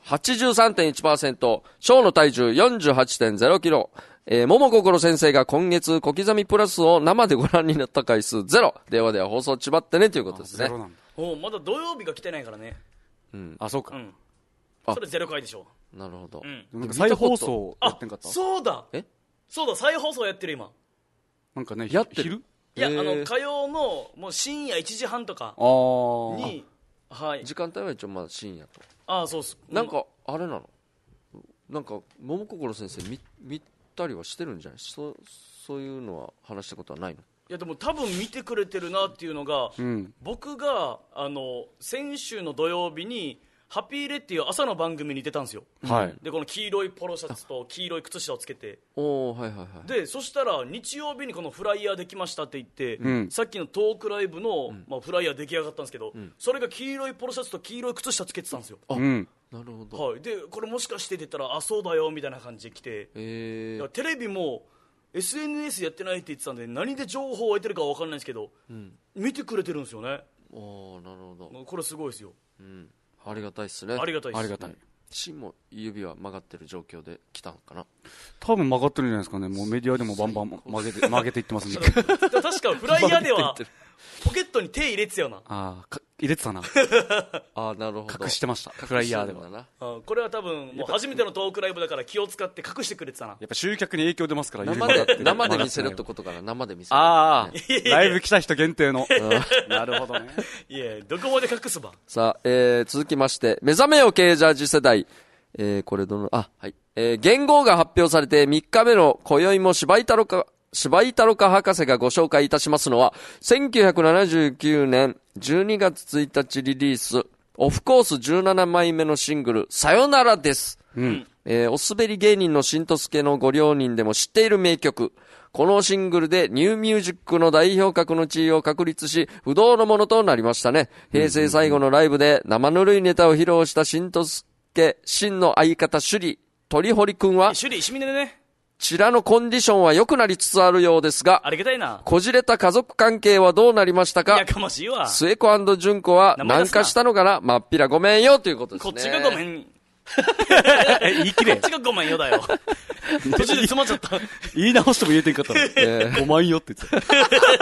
C: 83.1%、ショーの体重 48.0 キロ。桃心先生が今月小刻みプラスを生でご覧になった回数0。ではでは放送ちばってねということですね。
B: ゼロなんだ。
A: まだ土曜日が来てないからね。
B: そうか。
A: それ0回でしょ。
C: なるほど。
B: なんか再放送やってんかった。
A: そうだ。そうだ、再放送やってる今。
B: なんかね、
C: やってる。
A: いや、火曜のもう深夜1時半とかに、はい。
C: 時間帯は一応まあ深夜と。
A: そうっす。
C: なんかあれなの、なんか桃心先生見たりはしてるんじゃない？そういうのは話したことはないの？
A: いやでも多分見てくれてるなっていうのが、僕が先週の土曜日にハピーレっていう朝の番組に出たんですよ。でこの黄色いポロシャツと黄色い靴下をつけて、でそしたら日曜日にこのフライヤーできましたって言って、さっきのトークライブの、フライヤー出来上がったんですけど、それが黄色いポロシャツと黄色い靴下つけてたんですよ。
C: なるほど。
A: はい。でこれもしかしてって言ったらそうだよみたいな感じで来て、テレビもSNS やってないって言ってたんで何で情報を得てるかは分かんないんですけど、見てくれてるんですよね。
C: なるほど。
A: これすごいですよ。
C: ありがたいですね。
A: ありがたいです。
B: ありがたい。
C: 芯も指は曲がってる状況で来たのかな。
B: 多分曲がってるんじゃないですかね。もうメディアでもバンバン曲げていってますんで。
A: 確かフライヤーではポケットに手入れてたよな。
B: 入れてたな。
C: なるほど。
B: 隠してました。フライヤーでは。
A: これは多分もう初めてのトークライブだから気を使って隠してくれてたな。
B: やっぱ集客に影響出ますから。
C: 生で見せるってことから生で見せる。
B: ライブ来た人限定の。なるほどね。
A: いやどこまで隠すば。
C: さあ、続きまして目覚めよ経営ジャージ世代。これ元号が発表されて3日目の今宵も柴井太郎か博士がご紹介いたしますのは、1979年12月1日リリース、オフコース17枚目のシングル、さよならです。おすべり芸人のしんとすけのご両人でも知っている名曲。このシングルでニューミュージックの代表格の地位を確立し、不動のものとなりましたね。平成最後のライブで生ぬるいネタを披露したしんとすけ、真の相方首里、鳥堀くんは、
A: 首里、しみねね。
C: チラのコンディションは良くなりつつあるようですが、
A: ありがたいな。
C: こじれた家族関係はどうなりましたか？
A: やかましいわ。
C: 末子&純子は何かしたのかな？まっぴらごめんよということですね。
A: こっちがごめん。
B: 言い切れ。
A: こっちがごめんよだよ。途中で詰まっちゃった。
B: 言い直しても言えてんかったら。ごまんよって言ってた。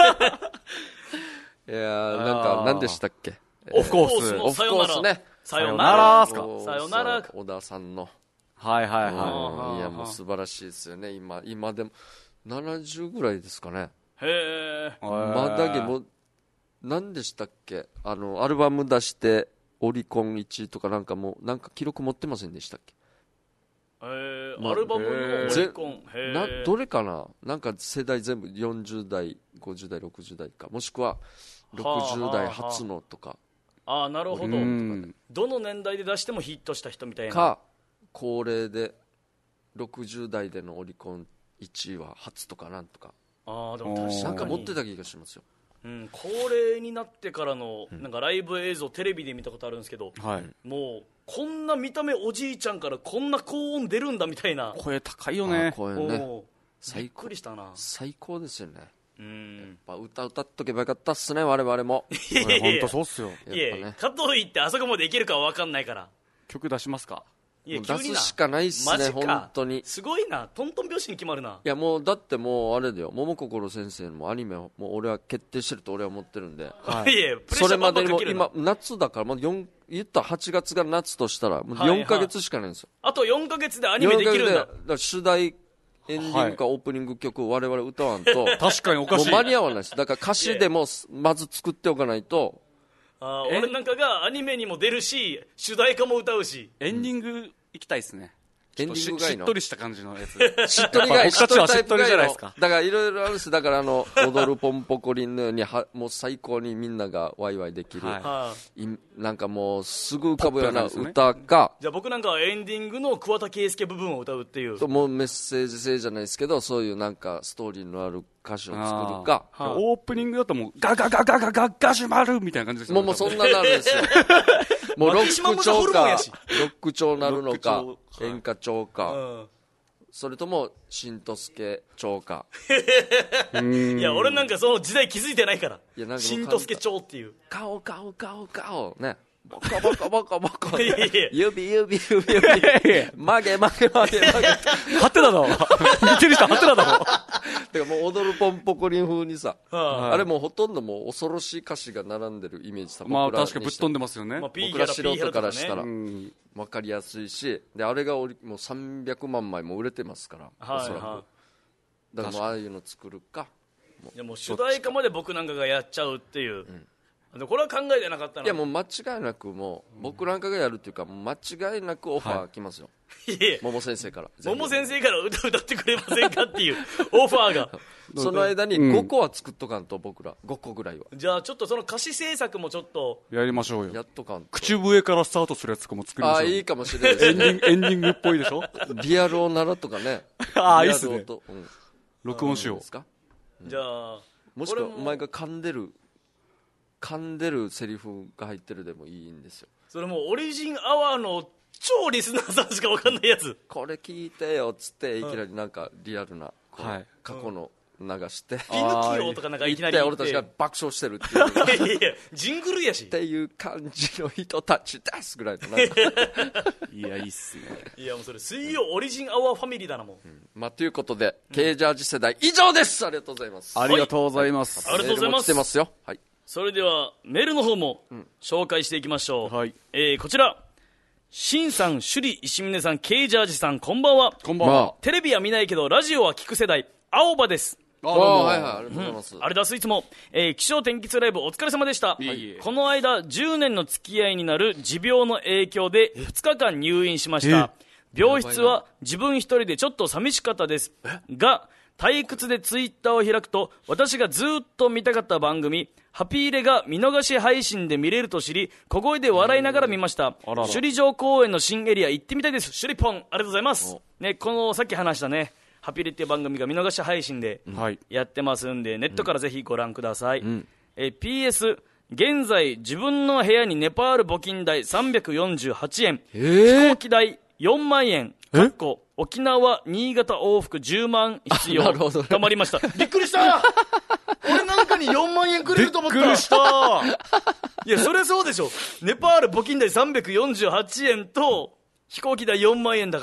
C: いやなんか何でしたっけ？
B: オフコース。
C: オフコースね。
A: さよなら。さ
C: よなら。小田さんの。
B: はい。い
C: やもう素晴らしいですよね。今でも70ぐらいですかね。
A: へえ。
C: まだけも何でしたっけ？アルバム出してオリコン1位とかなんか記録持ってませんでしたっけ？
A: アルバムのオリコン。
C: どれかな？なんか世代全部40代、50代、60代か、もしくは60代初のとか。
A: なるほど。どの年代で出してもヒットした人みたいな。
C: か高齢で60代でのオリコン1位は初とかなんとか。
A: でも確かに
C: なんか持ってた気がしますよ。
A: 高齢になってからのなんかライブ映像テレビで見たことあるんですけど、もうこんな見た目おじいちゃんからこんな高音出るんだみたいな。
B: 声高いよね。
C: 声ね。
A: びっくりしたな。
C: 最高ですよね。やっぱ歌っとけばよかったっすね、我々も。
B: 本当そうっすよ。
A: かといってあそこまでいけるかは分かんないから。
B: 曲出しますか？
C: 出すしかないっすね、本当に。
A: すごいな、トントン拍子に決まるな。
C: いやもうだってもうあれだよ、桃心先生のアニメをもう俺は決定してると俺は思ってるんで、それまでにも今夏だからもう言ったら8月が夏としたらもう4ヶ月しかないんですよ。
A: あと4ヶ月でアニメできるんだ。
C: だから主題エンディングかオープニング曲を我々歌わんと
B: 確かにおかしい。
C: もう間に合わないです。だから歌詞でもまず作っておかないと。
A: 俺なんかがアニメにも出るし主題歌も歌うし。
B: エンディング行きたいですね。
C: エンディングがいいの
B: しっとりした感じのやつ。
C: しっとりがいい。
B: 僕たちはしっとりじゃないですか。
C: だからいろいろあるんです。だから踊るポンポコリンのようにもう最高にみんながワイワイできる、なんかもうすぐ浮かぶような歌か、
A: じゃあ僕なんかはエンディングの桑田佳祐部分を歌うっていう。
C: もうメッセージ性じゃないですけど、そういうなんかストーリーのある歌詞を作るか、
B: オープニングだともうガガガガガガガシュマルみたいな感じですよね。
C: もうそんななるんですよ。もうロック調か、ロック調なるのか、演歌調か、それともしんとすけ調か。
A: いや俺なんかその時代気づいてないから。しんとすけ調っていう。
C: 顔ね。ボコボコボコボコ。指曲げ。は
B: てだろ。見てる人はてだろ。
C: てかもう踊るポンポコリン風にさ、あれもうほとんどもう恐ろしい歌詞が並んでるイメージさ。
B: まあ確かぶっ飛んでますよね。
C: 僕ら素人からしたら分かりやすいし、であれがもう300万枚も売れてますから、おそらく。だからもうああいうの作るか。
A: いやもう主題歌まで僕なんかがやっちゃうっていう。これは考えてなかったな。
C: いやもう間違いなくもう僕なんかがやるっていうか、間違いなくオファー来ますよ。桃先生から。
A: 桃先生から歌ってくれませんかっていうオファーが。
C: その間に5個は作っとかんと、僕ら5個ぐらいは。
A: じゃあちょっとその歌詞制作もちょっと
B: やりましょうよ。
C: やっとかんと。
B: 口笛からスタートするやつとかも作りましょう。
C: いいかもしれないですね。
B: エンディングっぽいでしょ。
C: リアルを習とかね。
B: いいっすね。録音しよう。
A: じゃあ
C: もしくはお前が噛んでるセリフが入ってるでもいいんですよ。
A: それもオリジンアワーの超リスナーさんしか分かんないやつ。
C: これ聞いてよっつっていきなりなんかリアルな過去の流して
A: ピヌキオとかなんかいきなり
C: 俺たちが爆笑してるっていう
A: いやジングルやし
C: っていう感じの人たちですぐらいのなんか
B: いやいいっすね。
A: いやもうそれ水曜オリジンアワーファミリーだなもう、
C: ということでKジャージ世代以上です。ありがとうございます。
B: ありがとうございます。
A: ありがとうございます。
C: 来てますよ。はい。
A: それではメールの方も紹介していきましょう。こちらシンさん、シュリ、石峰さん、Kジャージさん、こんばんは。
B: こんばんは。
A: テレビは見ないけどラジオは聞く世代青葉です。
C: はいはい、ありがとうございます。
A: あれだすいつも、気象転結ライブお疲れ様でした。この間10年の付き合いになる持病の影響で2日間入院しました。病室は自分一人でちょっと寂しかったですが、退屈でツイッターを開くと私がずっと見たかった番組ハピーレが見逃し配信で見れると知り、小声で笑いながら見ました。首里城公園の新エリア行ってみたいです。首里ポン、ありがとうございます。ね、このさっき話したねハピーレっていう番組が見逃し配信でやってますんで、ネットからぜひご覧ください。PS 現在自分の部屋にネパール募金代348円、飛行機代4万円沖縄新潟往復10万必要たまりました。びっくりした俺なんかに4万円くれると思った。びっくりしたいやそれそうでしょ。ネパール募金代348円と飛行機代4万円だから、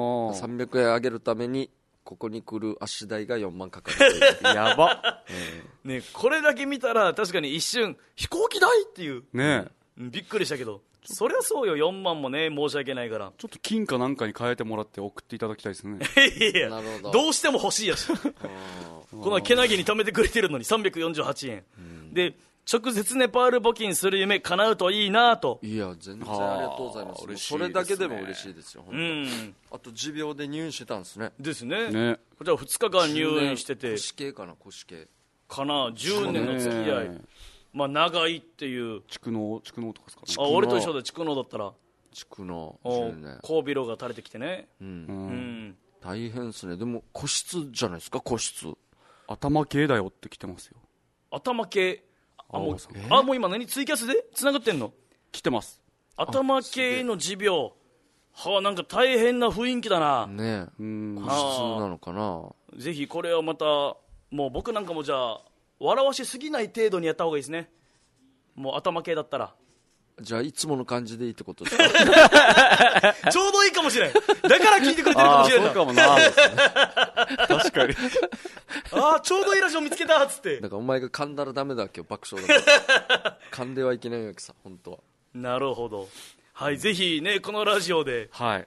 C: 300円上げるためにここに来る足代が4万かかる
B: やば、
A: ね、これだけ見たら確かに一瞬飛行機代っていう
B: ね、
A: びっくりしたけど、そりゃそうよ、4万もね申し訳ないから。
B: ちょっと金かなんかに変えてもらって送っていただきたいですね。
A: いやどうしても欲しいやしこのけなげに貯めてくれてるのに348円、で直接ネパール募金する夢叶うといいなと。
C: いや全然ありがとうございます。嬉しいですね。それだけでも嬉しいですよ。あと持病で入院してたんですね。
A: ですね。こちら2日間入院してて、
C: 腰系かな、腰系
A: かな、10年の付き合い、まあ長いっていう。
B: 蓄能とかですか
A: ね。俺と一緒で蓄能だったら
C: 蓄能
A: 後鼻漏が垂れてきてね、
C: 大変ですね。でも個室じゃないですか。個室
B: 頭系だよって来てますよ。
A: 頭系もう今何ツイキャスで繋がってんの？
B: 来てます。
A: 頭系の持病なんか大変な雰囲気だな。
C: ねえ、個室なのかな。
A: ぜひこれをまたもう僕なんかもじゃあ笑わしすぎない程度にやった方がいいですね。もう頭系だったら
C: じゃあいつもの感じでいいってことですか？
A: ちょうどいいかもしれない。だから聞いてくれてるかもしれない。
B: そうかもな確かに
A: ちょうどいいラジオ見つけたっつって。
C: だからお前が噛んだらダメだ、今日爆笑だから噛んではいけないわけさ、本当は。
A: なるほど。はい、ぜひねこのラジオで
B: はい、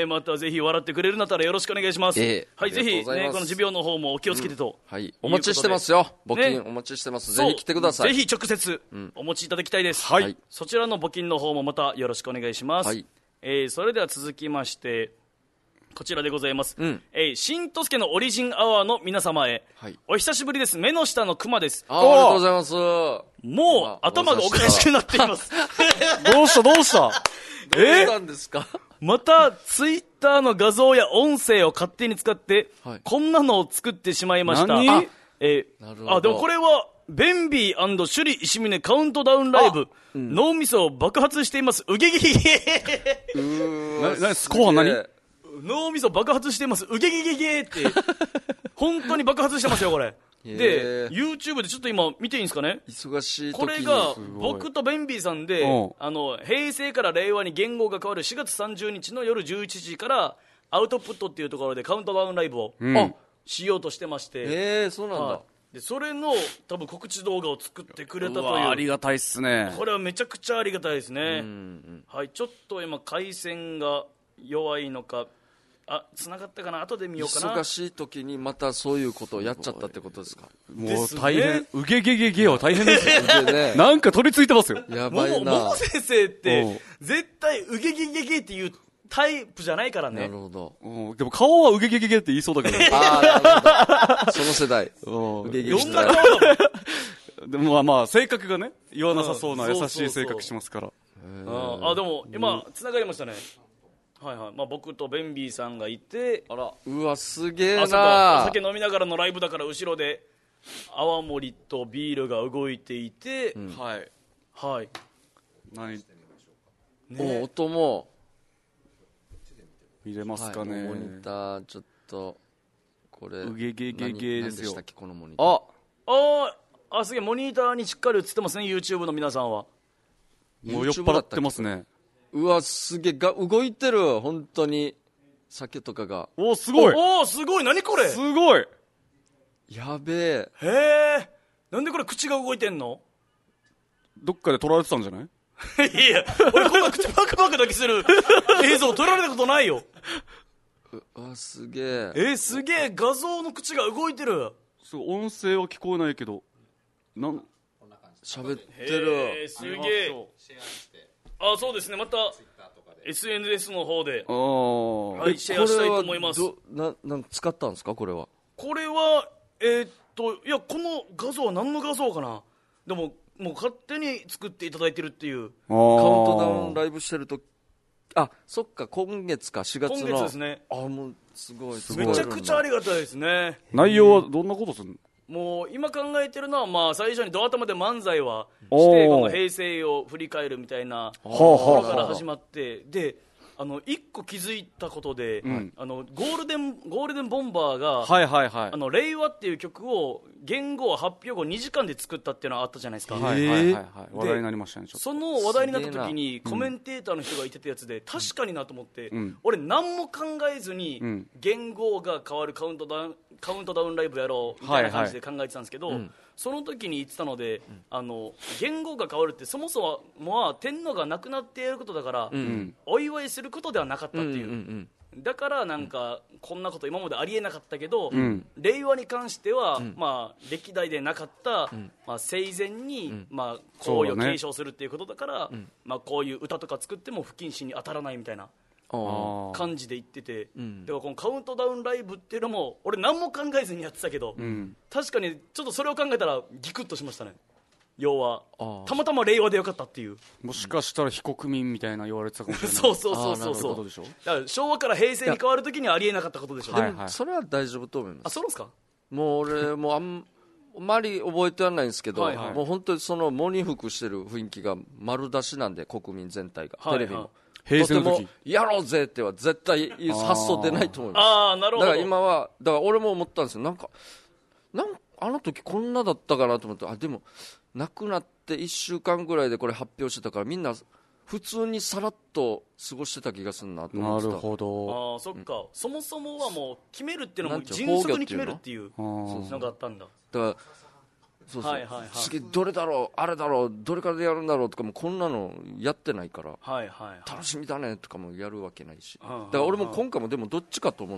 A: またぜひ笑ってくれるんだったらよろしくお願いします。はい、ぜひねこの持病の方もお気をつけてと、
C: はい、お待ちしてますよ。募金お待ちしてます。ぜひ来てください。
A: ぜひ直接お持ちいただきたいです。そちらの募金の方もまたよろしくお願いします。それでは続きましてこちらでございます。
C: うん。
A: しんとすけのオリジンアワーの皆様へ。
C: はい。
A: お久しぶりです。目の下のクマです。
C: ありがとうございます。
A: もう、頭がおかしくなっています。
B: どうした
C: どうしたんですか？
A: また、ツイッターの画像や音声を勝手に使って、
C: はい、
A: こんなのを作ってしまいました。
B: 何？
C: なるほど。
A: でもこれは、ベンビー&首里石峰カウントダウンライブ、脳みそを爆発しています。うげげげげ
B: スコア何？
A: 脳みそ爆発しています。うげげげげって、本当に爆発してますよ、これ。で、YouTube でちょっと今見ていいんですかね？
C: 忙しい時に。
A: これが、僕とベンビーさんで、平成から令和に言語が変わる4月30日の夜11時から、アウトプットっていうところでカウントダウンライブを、しようとしてまして。
C: そうなんだ。
A: でそれの多分告知動画を作ってくれたという。
B: ありがたいっすね。
A: これはめちゃくちゃありがたいですね。はい、ちょっと今回線が弱いのか、繋がったかな、後で見ようかな。
C: 忙しい時にまたそういうことをやっちゃったってことですか？
B: もう大変、うげげげげは大変ですよ。なんか取り付いてますよ。
C: やばいな。
A: 桃先生って絶対うげげげげっていうタイプじゃないからね。
C: なるほど。
B: でも顔はうげげげげって言いそうだけど。
C: なるほど。その世代。
A: うげげげげ。どんな顔だもん。
B: でもまあ性格がね、言わなさそうな優しい性格しますから。
A: でも今繋がりましたね。はいはい。まあ僕とベンビーさんがいて、
C: うわすげえな。
A: お酒飲みながらのライブだから後ろで泡盛とビールが動いていて、
B: はい
A: はい。
C: 音も
B: 見れますかね。
C: モニターちょっとこれ
B: うげげげげですよ。
C: 何でしたっけこのモニター。
A: すげえ、モニターにしっかり映ってますね、 YouTube の皆さんは。
B: もう酔っ払ってますね。
C: うわすげえが動いてる、本当に酒とかが。
B: すごい。
A: すごい、何これ。
B: すごい。
C: やべえ。
A: へえ、なんでこれ口が動いてんの？
B: どっかで撮られてたんじゃない？
A: いや、俺こんな口パクパクだけする映像撮られたことないよ。
C: すげえ。
A: すげえ、画像の口が動いてる。
B: 音声は聞こえないけど、
C: 喋ってる。
A: すげえ。そうですね、また SNS の方で、シェアしたいと思います。
C: 使ったんですかこれは？
A: これはいや、この画像は何の画像かな。でももう勝手に作っていただいてるっていう。
C: カウントダウンライブしてると、そっか、今月か、4月の。
A: 今月ですね。
C: もうすごい。
A: めちゃくちゃありがたいですね。
B: 内容はどんなことするの？
A: もう今考えてるのは、まあ最初にドア頭で漫才はして、この平成を振り返るみたいなところから始まって、で一個気づいたことで、ゴールデンボンバーが、令和っていう曲を言語発表後2時間で作ったっていうのがあったじゃないですか。
B: 話題になりましたね。
A: その話題になった時にコメンテーターの人が言ってたやつで、確かになと思って、俺何も考えずに言語が変わるカウントダウンライブやろうみたいな感じで考えてたんですけど、その時に言ってたので、言語が変わるってそもそもは天皇が亡くなっていることだから、お祝いすることではなかったっていう、だからなんかこんなこと今までありえなかったけど、令和に関しては、まあ歴代でなかった、まあ、生前に、まあ、行為を継承するっていうことだから、まあ、こういう歌とか作っても不謹慎に当たらないみたいな感じで言ってて、だからこのカウントダウンライブっていうのも俺何も考えずにやってたけど、確かにちょっとそれを考えたらギクッとしましたね。要はたまたま令和でよかったっていう。
B: もしかしたら非国民みたいな言われてたかもしれない。
A: そうだから昭和から平成に変わるときにはありえなかったことでしょ。
C: でもそれは大丈夫と思います。
A: そうなんですか。
C: もう俺もあんまり覚えてはないんですけど、もう本当にその喪に服してる雰囲気が丸出しなんで、国民全体が、テレビも
B: 平成の時
C: やろうぜっては絶対発想出ないと思います。
A: なるほど。
C: だから今は、だから俺も思ったんですよ。なんかあの時こんなだったかなと思って、でも亡くなって1週間ぐらいでこれ発表してたから、みんな普通にさらっと過ごしてた気がするなと思ってた。
B: なるほど。
A: そっか。そもそもはもう決めるっていうのも迅速に決めるっていうのがあったんだ。
C: だからすげえどれだろうあれだろうどれからでやるんだろうとかもこんなのやってないから、楽しみだねとかもやるわけないし、だから俺も今回もでもどっちかと思うんですよ。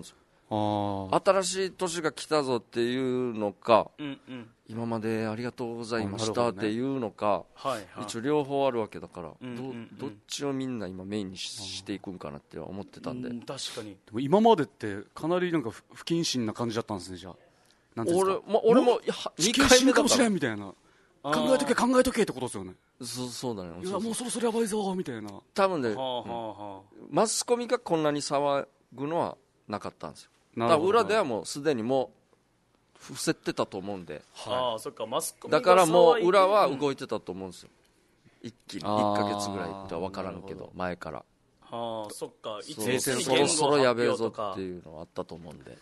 C: 新しい年が来たぞっていうのか、今までありがとうございましたっていうのか、一応両方あるわけだから、どっちをみんな今メインにしていくんかなって思ってたんで。
A: 確かに。
B: でも今までってかなりなんか不謹慎な感じだったんですね。じゃあなんですか、
C: 俺も2回目
B: かもしれんみたいな、考えとけってことですよね。
C: そうだね。
B: いやもうそろそろやばいぞみたいな。
C: 多分ね、マスコミがこんなに騒ぐのはなかったんですよ。多分裏ではもうすでにもう伏せてたと思うんで、
A: そっか、マスコミ
C: だからもう裏は動いてたと思うんですよ。一気に1ヶ月ぐらいっては分からんけど、前から
A: そっか、いつ
C: そろそろやべえぞっていうのはあったと思うんで。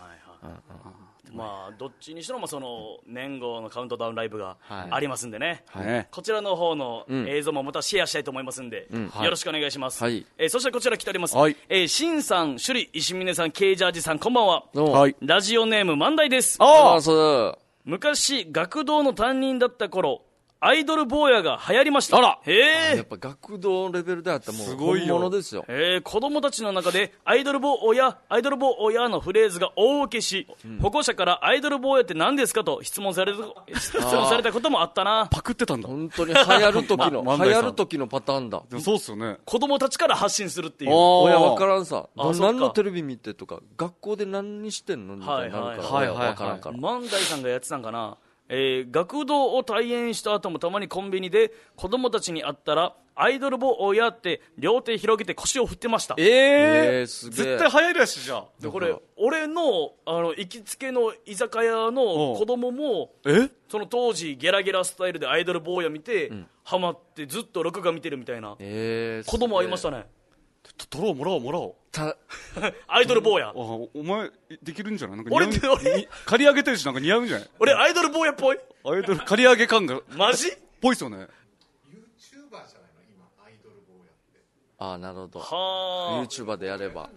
A: まあどっちにしろその年号のカウントダウンライブがありますんでね、
B: はい、
A: こちらの方の映像もまたシェアしたいと思いますんで、よろしくお願いします、そしてこちら来ております、シンさん、シュリ、石峰さん、ケイジャージさん、こんばんは。ラジオネーム万代です。昔学童の担任だった頃、アイドル坊やが流行りました。
C: やっぱ学童レベルであったらもう本物ですよ。
A: 子供たちの中でアイドル坊やのフレーズが大受けし、保護者からアイドル坊やって何ですかと質問されたこともあったな。
B: パクってたんだ。
C: 本当に流行る時のパターンだ。
B: そうっすよね。
A: 子供たちから発信するっていう。
C: 親分からんさ、何のテレビ見てとか学校で何してんのみたいなるから分からんから。
A: 万代さんがやってたんかな。学童を退園した後もたまにコンビニで子供たちに会ったらアイドル坊やって両手広げて腰を振ってました。
C: すげえ。
B: 絶対流行るやし。じゃあ
A: でこれ俺の行きつけの居酒屋の子供もその当時ゲラゲラスタイルでアイドル坊や見て、ハマってずっと録画見てるみたいな子供はいましたね。
B: 取ろう、もらおう
A: アイドル坊や。
B: お前できるんじゃない？なんか俺借り上げてるし、なんか似合うんじゃない？
A: 俺アイドル坊やっぽい。
B: アイドル借り上げ感が
A: マジ
B: ぽいっすよね。
G: YouTuber じゃないの今アイドル坊やって。
C: なるほど。
A: は
C: YouTuber でやれば。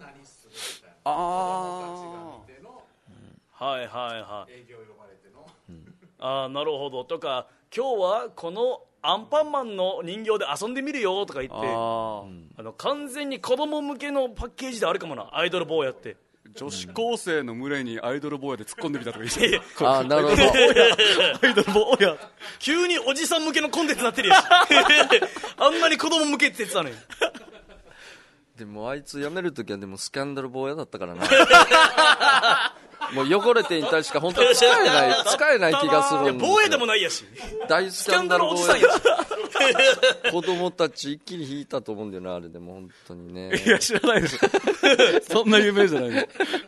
G: 営業呼ばれての。
A: なるほど。とか今日はこのアンパンマンの人形で遊んでみるよとか言って、完全に子供向けのパッケージであるかもな、アイドル坊やって。
B: 女子高生の群れにアイドル坊やで突っ込んでみたとか言って
C: なるほど。
A: アイドル坊や急におじさん向けのコンテンツになってるやしあんなに子供向けって言ってたのに。
C: でもあいつ辞めるときはでもスキャンダル坊やだったからなもう汚れて引退しか本当に使えない気がするんですよ。
A: 坊やでもないやし、
C: 大スキャンダル坊や
A: やし
C: 子供たち一気に引いたと思うんだよな、あれでも本当にね。
B: いや知らないですそんな有名じゃない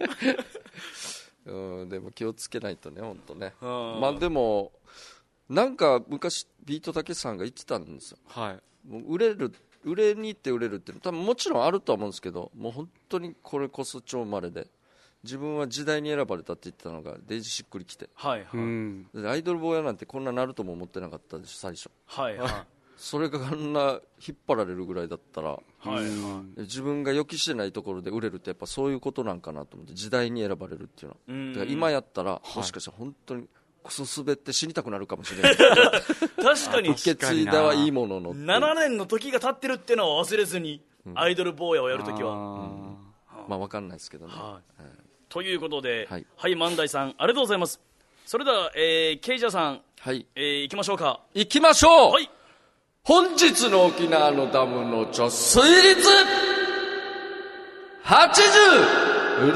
C: でも気をつけないとね、本当ね。でもなんか昔ビートたけしさんが言ってたんですよ。もう売れに行って売れるって多分もちろんあるとは思うんですけど、もう本当にこれこそ超稀で、自分は時代に選ばれたって言ってたのがデイジしっくりきて、アイドル坊やなんてこんななるとも思ってなかったでしょ最初。それがあんな引っ張られるぐらいだったら、自分が予期してないところで売れるってやっぱそういうことなんかなと思って、時代に選ばれるっていうのは、だから今やったらもしかしたら本当にクソ滑って死にたくなるかもしれない
A: 確かに
C: 受け継いだはいいものの
A: 7年の時が経ってるっていうのは忘れずに、アイドル坊やをやるときは
C: 分かんないですけどね。
A: ということで、万代さんありがとうございます。それでは、ケイジャーさん、行きましょうか。
C: 行きましょう。本日の沖縄のダムの貯水率 86.2%。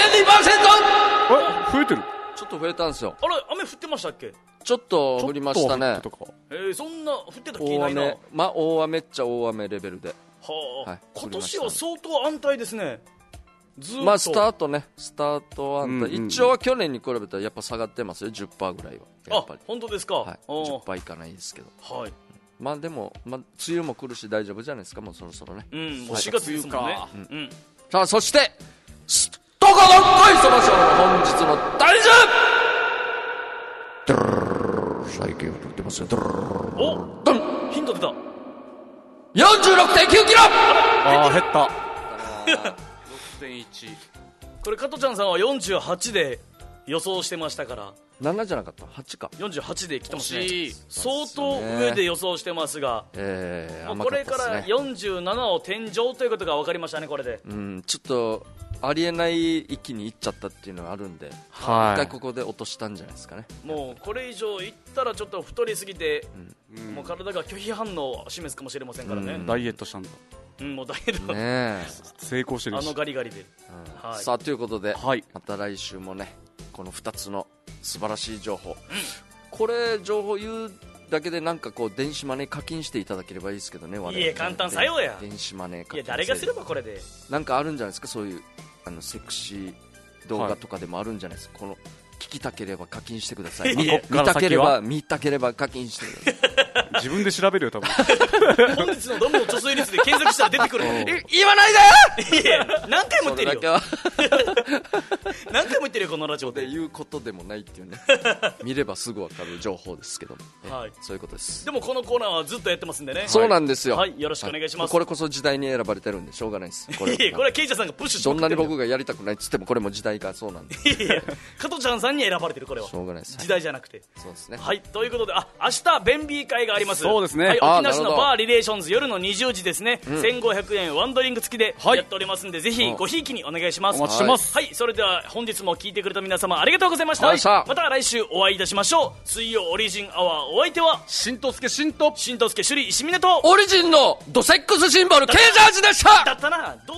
B: 増えてる。
C: ちょっと増えたんですよ。
A: あれ雨降ってましたっけ？
C: ちょっと降りましたね。
A: そんな降ってた気ないな。
C: 大雨っちゃ大雨レベルで。
A: 今年は相当安泰ですね。
C: スタート安泰、一応は去年に比べたらやっぱ下がってますよ、 10% ぐらいはやっぱり。
A: 本当ですか。
C: 10% いかないですけど、でも、梅雨も来るし大丈夫じゃないですか、もうそろそろね。
A: もう4月ですもんね。
C: さあそしてとこどっこいそばしょうの本日の大事最近太ってますよ。
A: ヒント出た。
C: 46.9 キロ。
B: 減った6.1。
A: これ加藤ちゃんさんは48で予想してましたから、
C: 7じゃなかった、8か。
A: 48で来てますね。相当上で予想してますが、これから47を天井ということが分かりましたね。これで
C: ちょっとありえない域に行っちゃったっていうのがあるんで、
B: はい、
C: 一回ここで落としたんじゃないですかね。
A: もうこれ以上いったらちょっと太りすぎて、もう体が拒否反応を示すかもしれませんからね。
B: ダイエットしたんだ。
A: もうダイエット、
C: ね、
B: 成功してるし、
A: ガリガリで、
C: はい、さあということで、
B: はい、
C: また来週もねこの2つの素晴らしい情報、これ情報言うだけでなんかこう電子マネー課金していただければいいですけどね。
A: いや簡単さようや。
C: 電子マネー課金、
A: いや誰がすればこれで
C: なんかあるんじゃないですか、そういうセクシー動画とかでもあるんじゃないですか、この聞きたければ課金してください、見たければ課金してください
B: 自分で調べるよ多分
A: 本日のドムの貯水率で検索したら出てくる
C: 言わないで
A: いや何回も言ってるよ何回も言ってるよこのラジオ
C: で言うことでもないっていうね見ればすぐ分かる情報ですけども、はい、そういうことです。
A: でもこのコーナーはずっとやってますんでね。
C: そうなんですよ、
A: はい、よろしくお願いします。
C: これこそ時代に選ばれてるんでしょうがないです。これ
A: はケイチャさんがプッシュして
C: どんなに僕がやりたくないっつってもこれも時代がそうなんで
A: いや加藤ちゃんさんに選ばれてる、これは
C: しょうがないです、
A: 時代じゃなくて。
C: そうですね。
A: はい、ということで明日弁美会があります。
B: そうですね、
A: はい、沖縄市のバーリレーションズ夜の20時ですね、1500円ワンドリンク付きでやっておりますんで、ぜひごひいきにお願いします。
B: お待ちしてます。
A: はい、それでは本日も聞いてくれた皆様ありがとうございました。また来週お会いいたしましょう。水曜オリジンアワー、お相手は
B: しんとすけしんと
A: しんとすけ首里石峰と
C: オリジンのドセックスシンボル K ジャージでした。
A: だったな。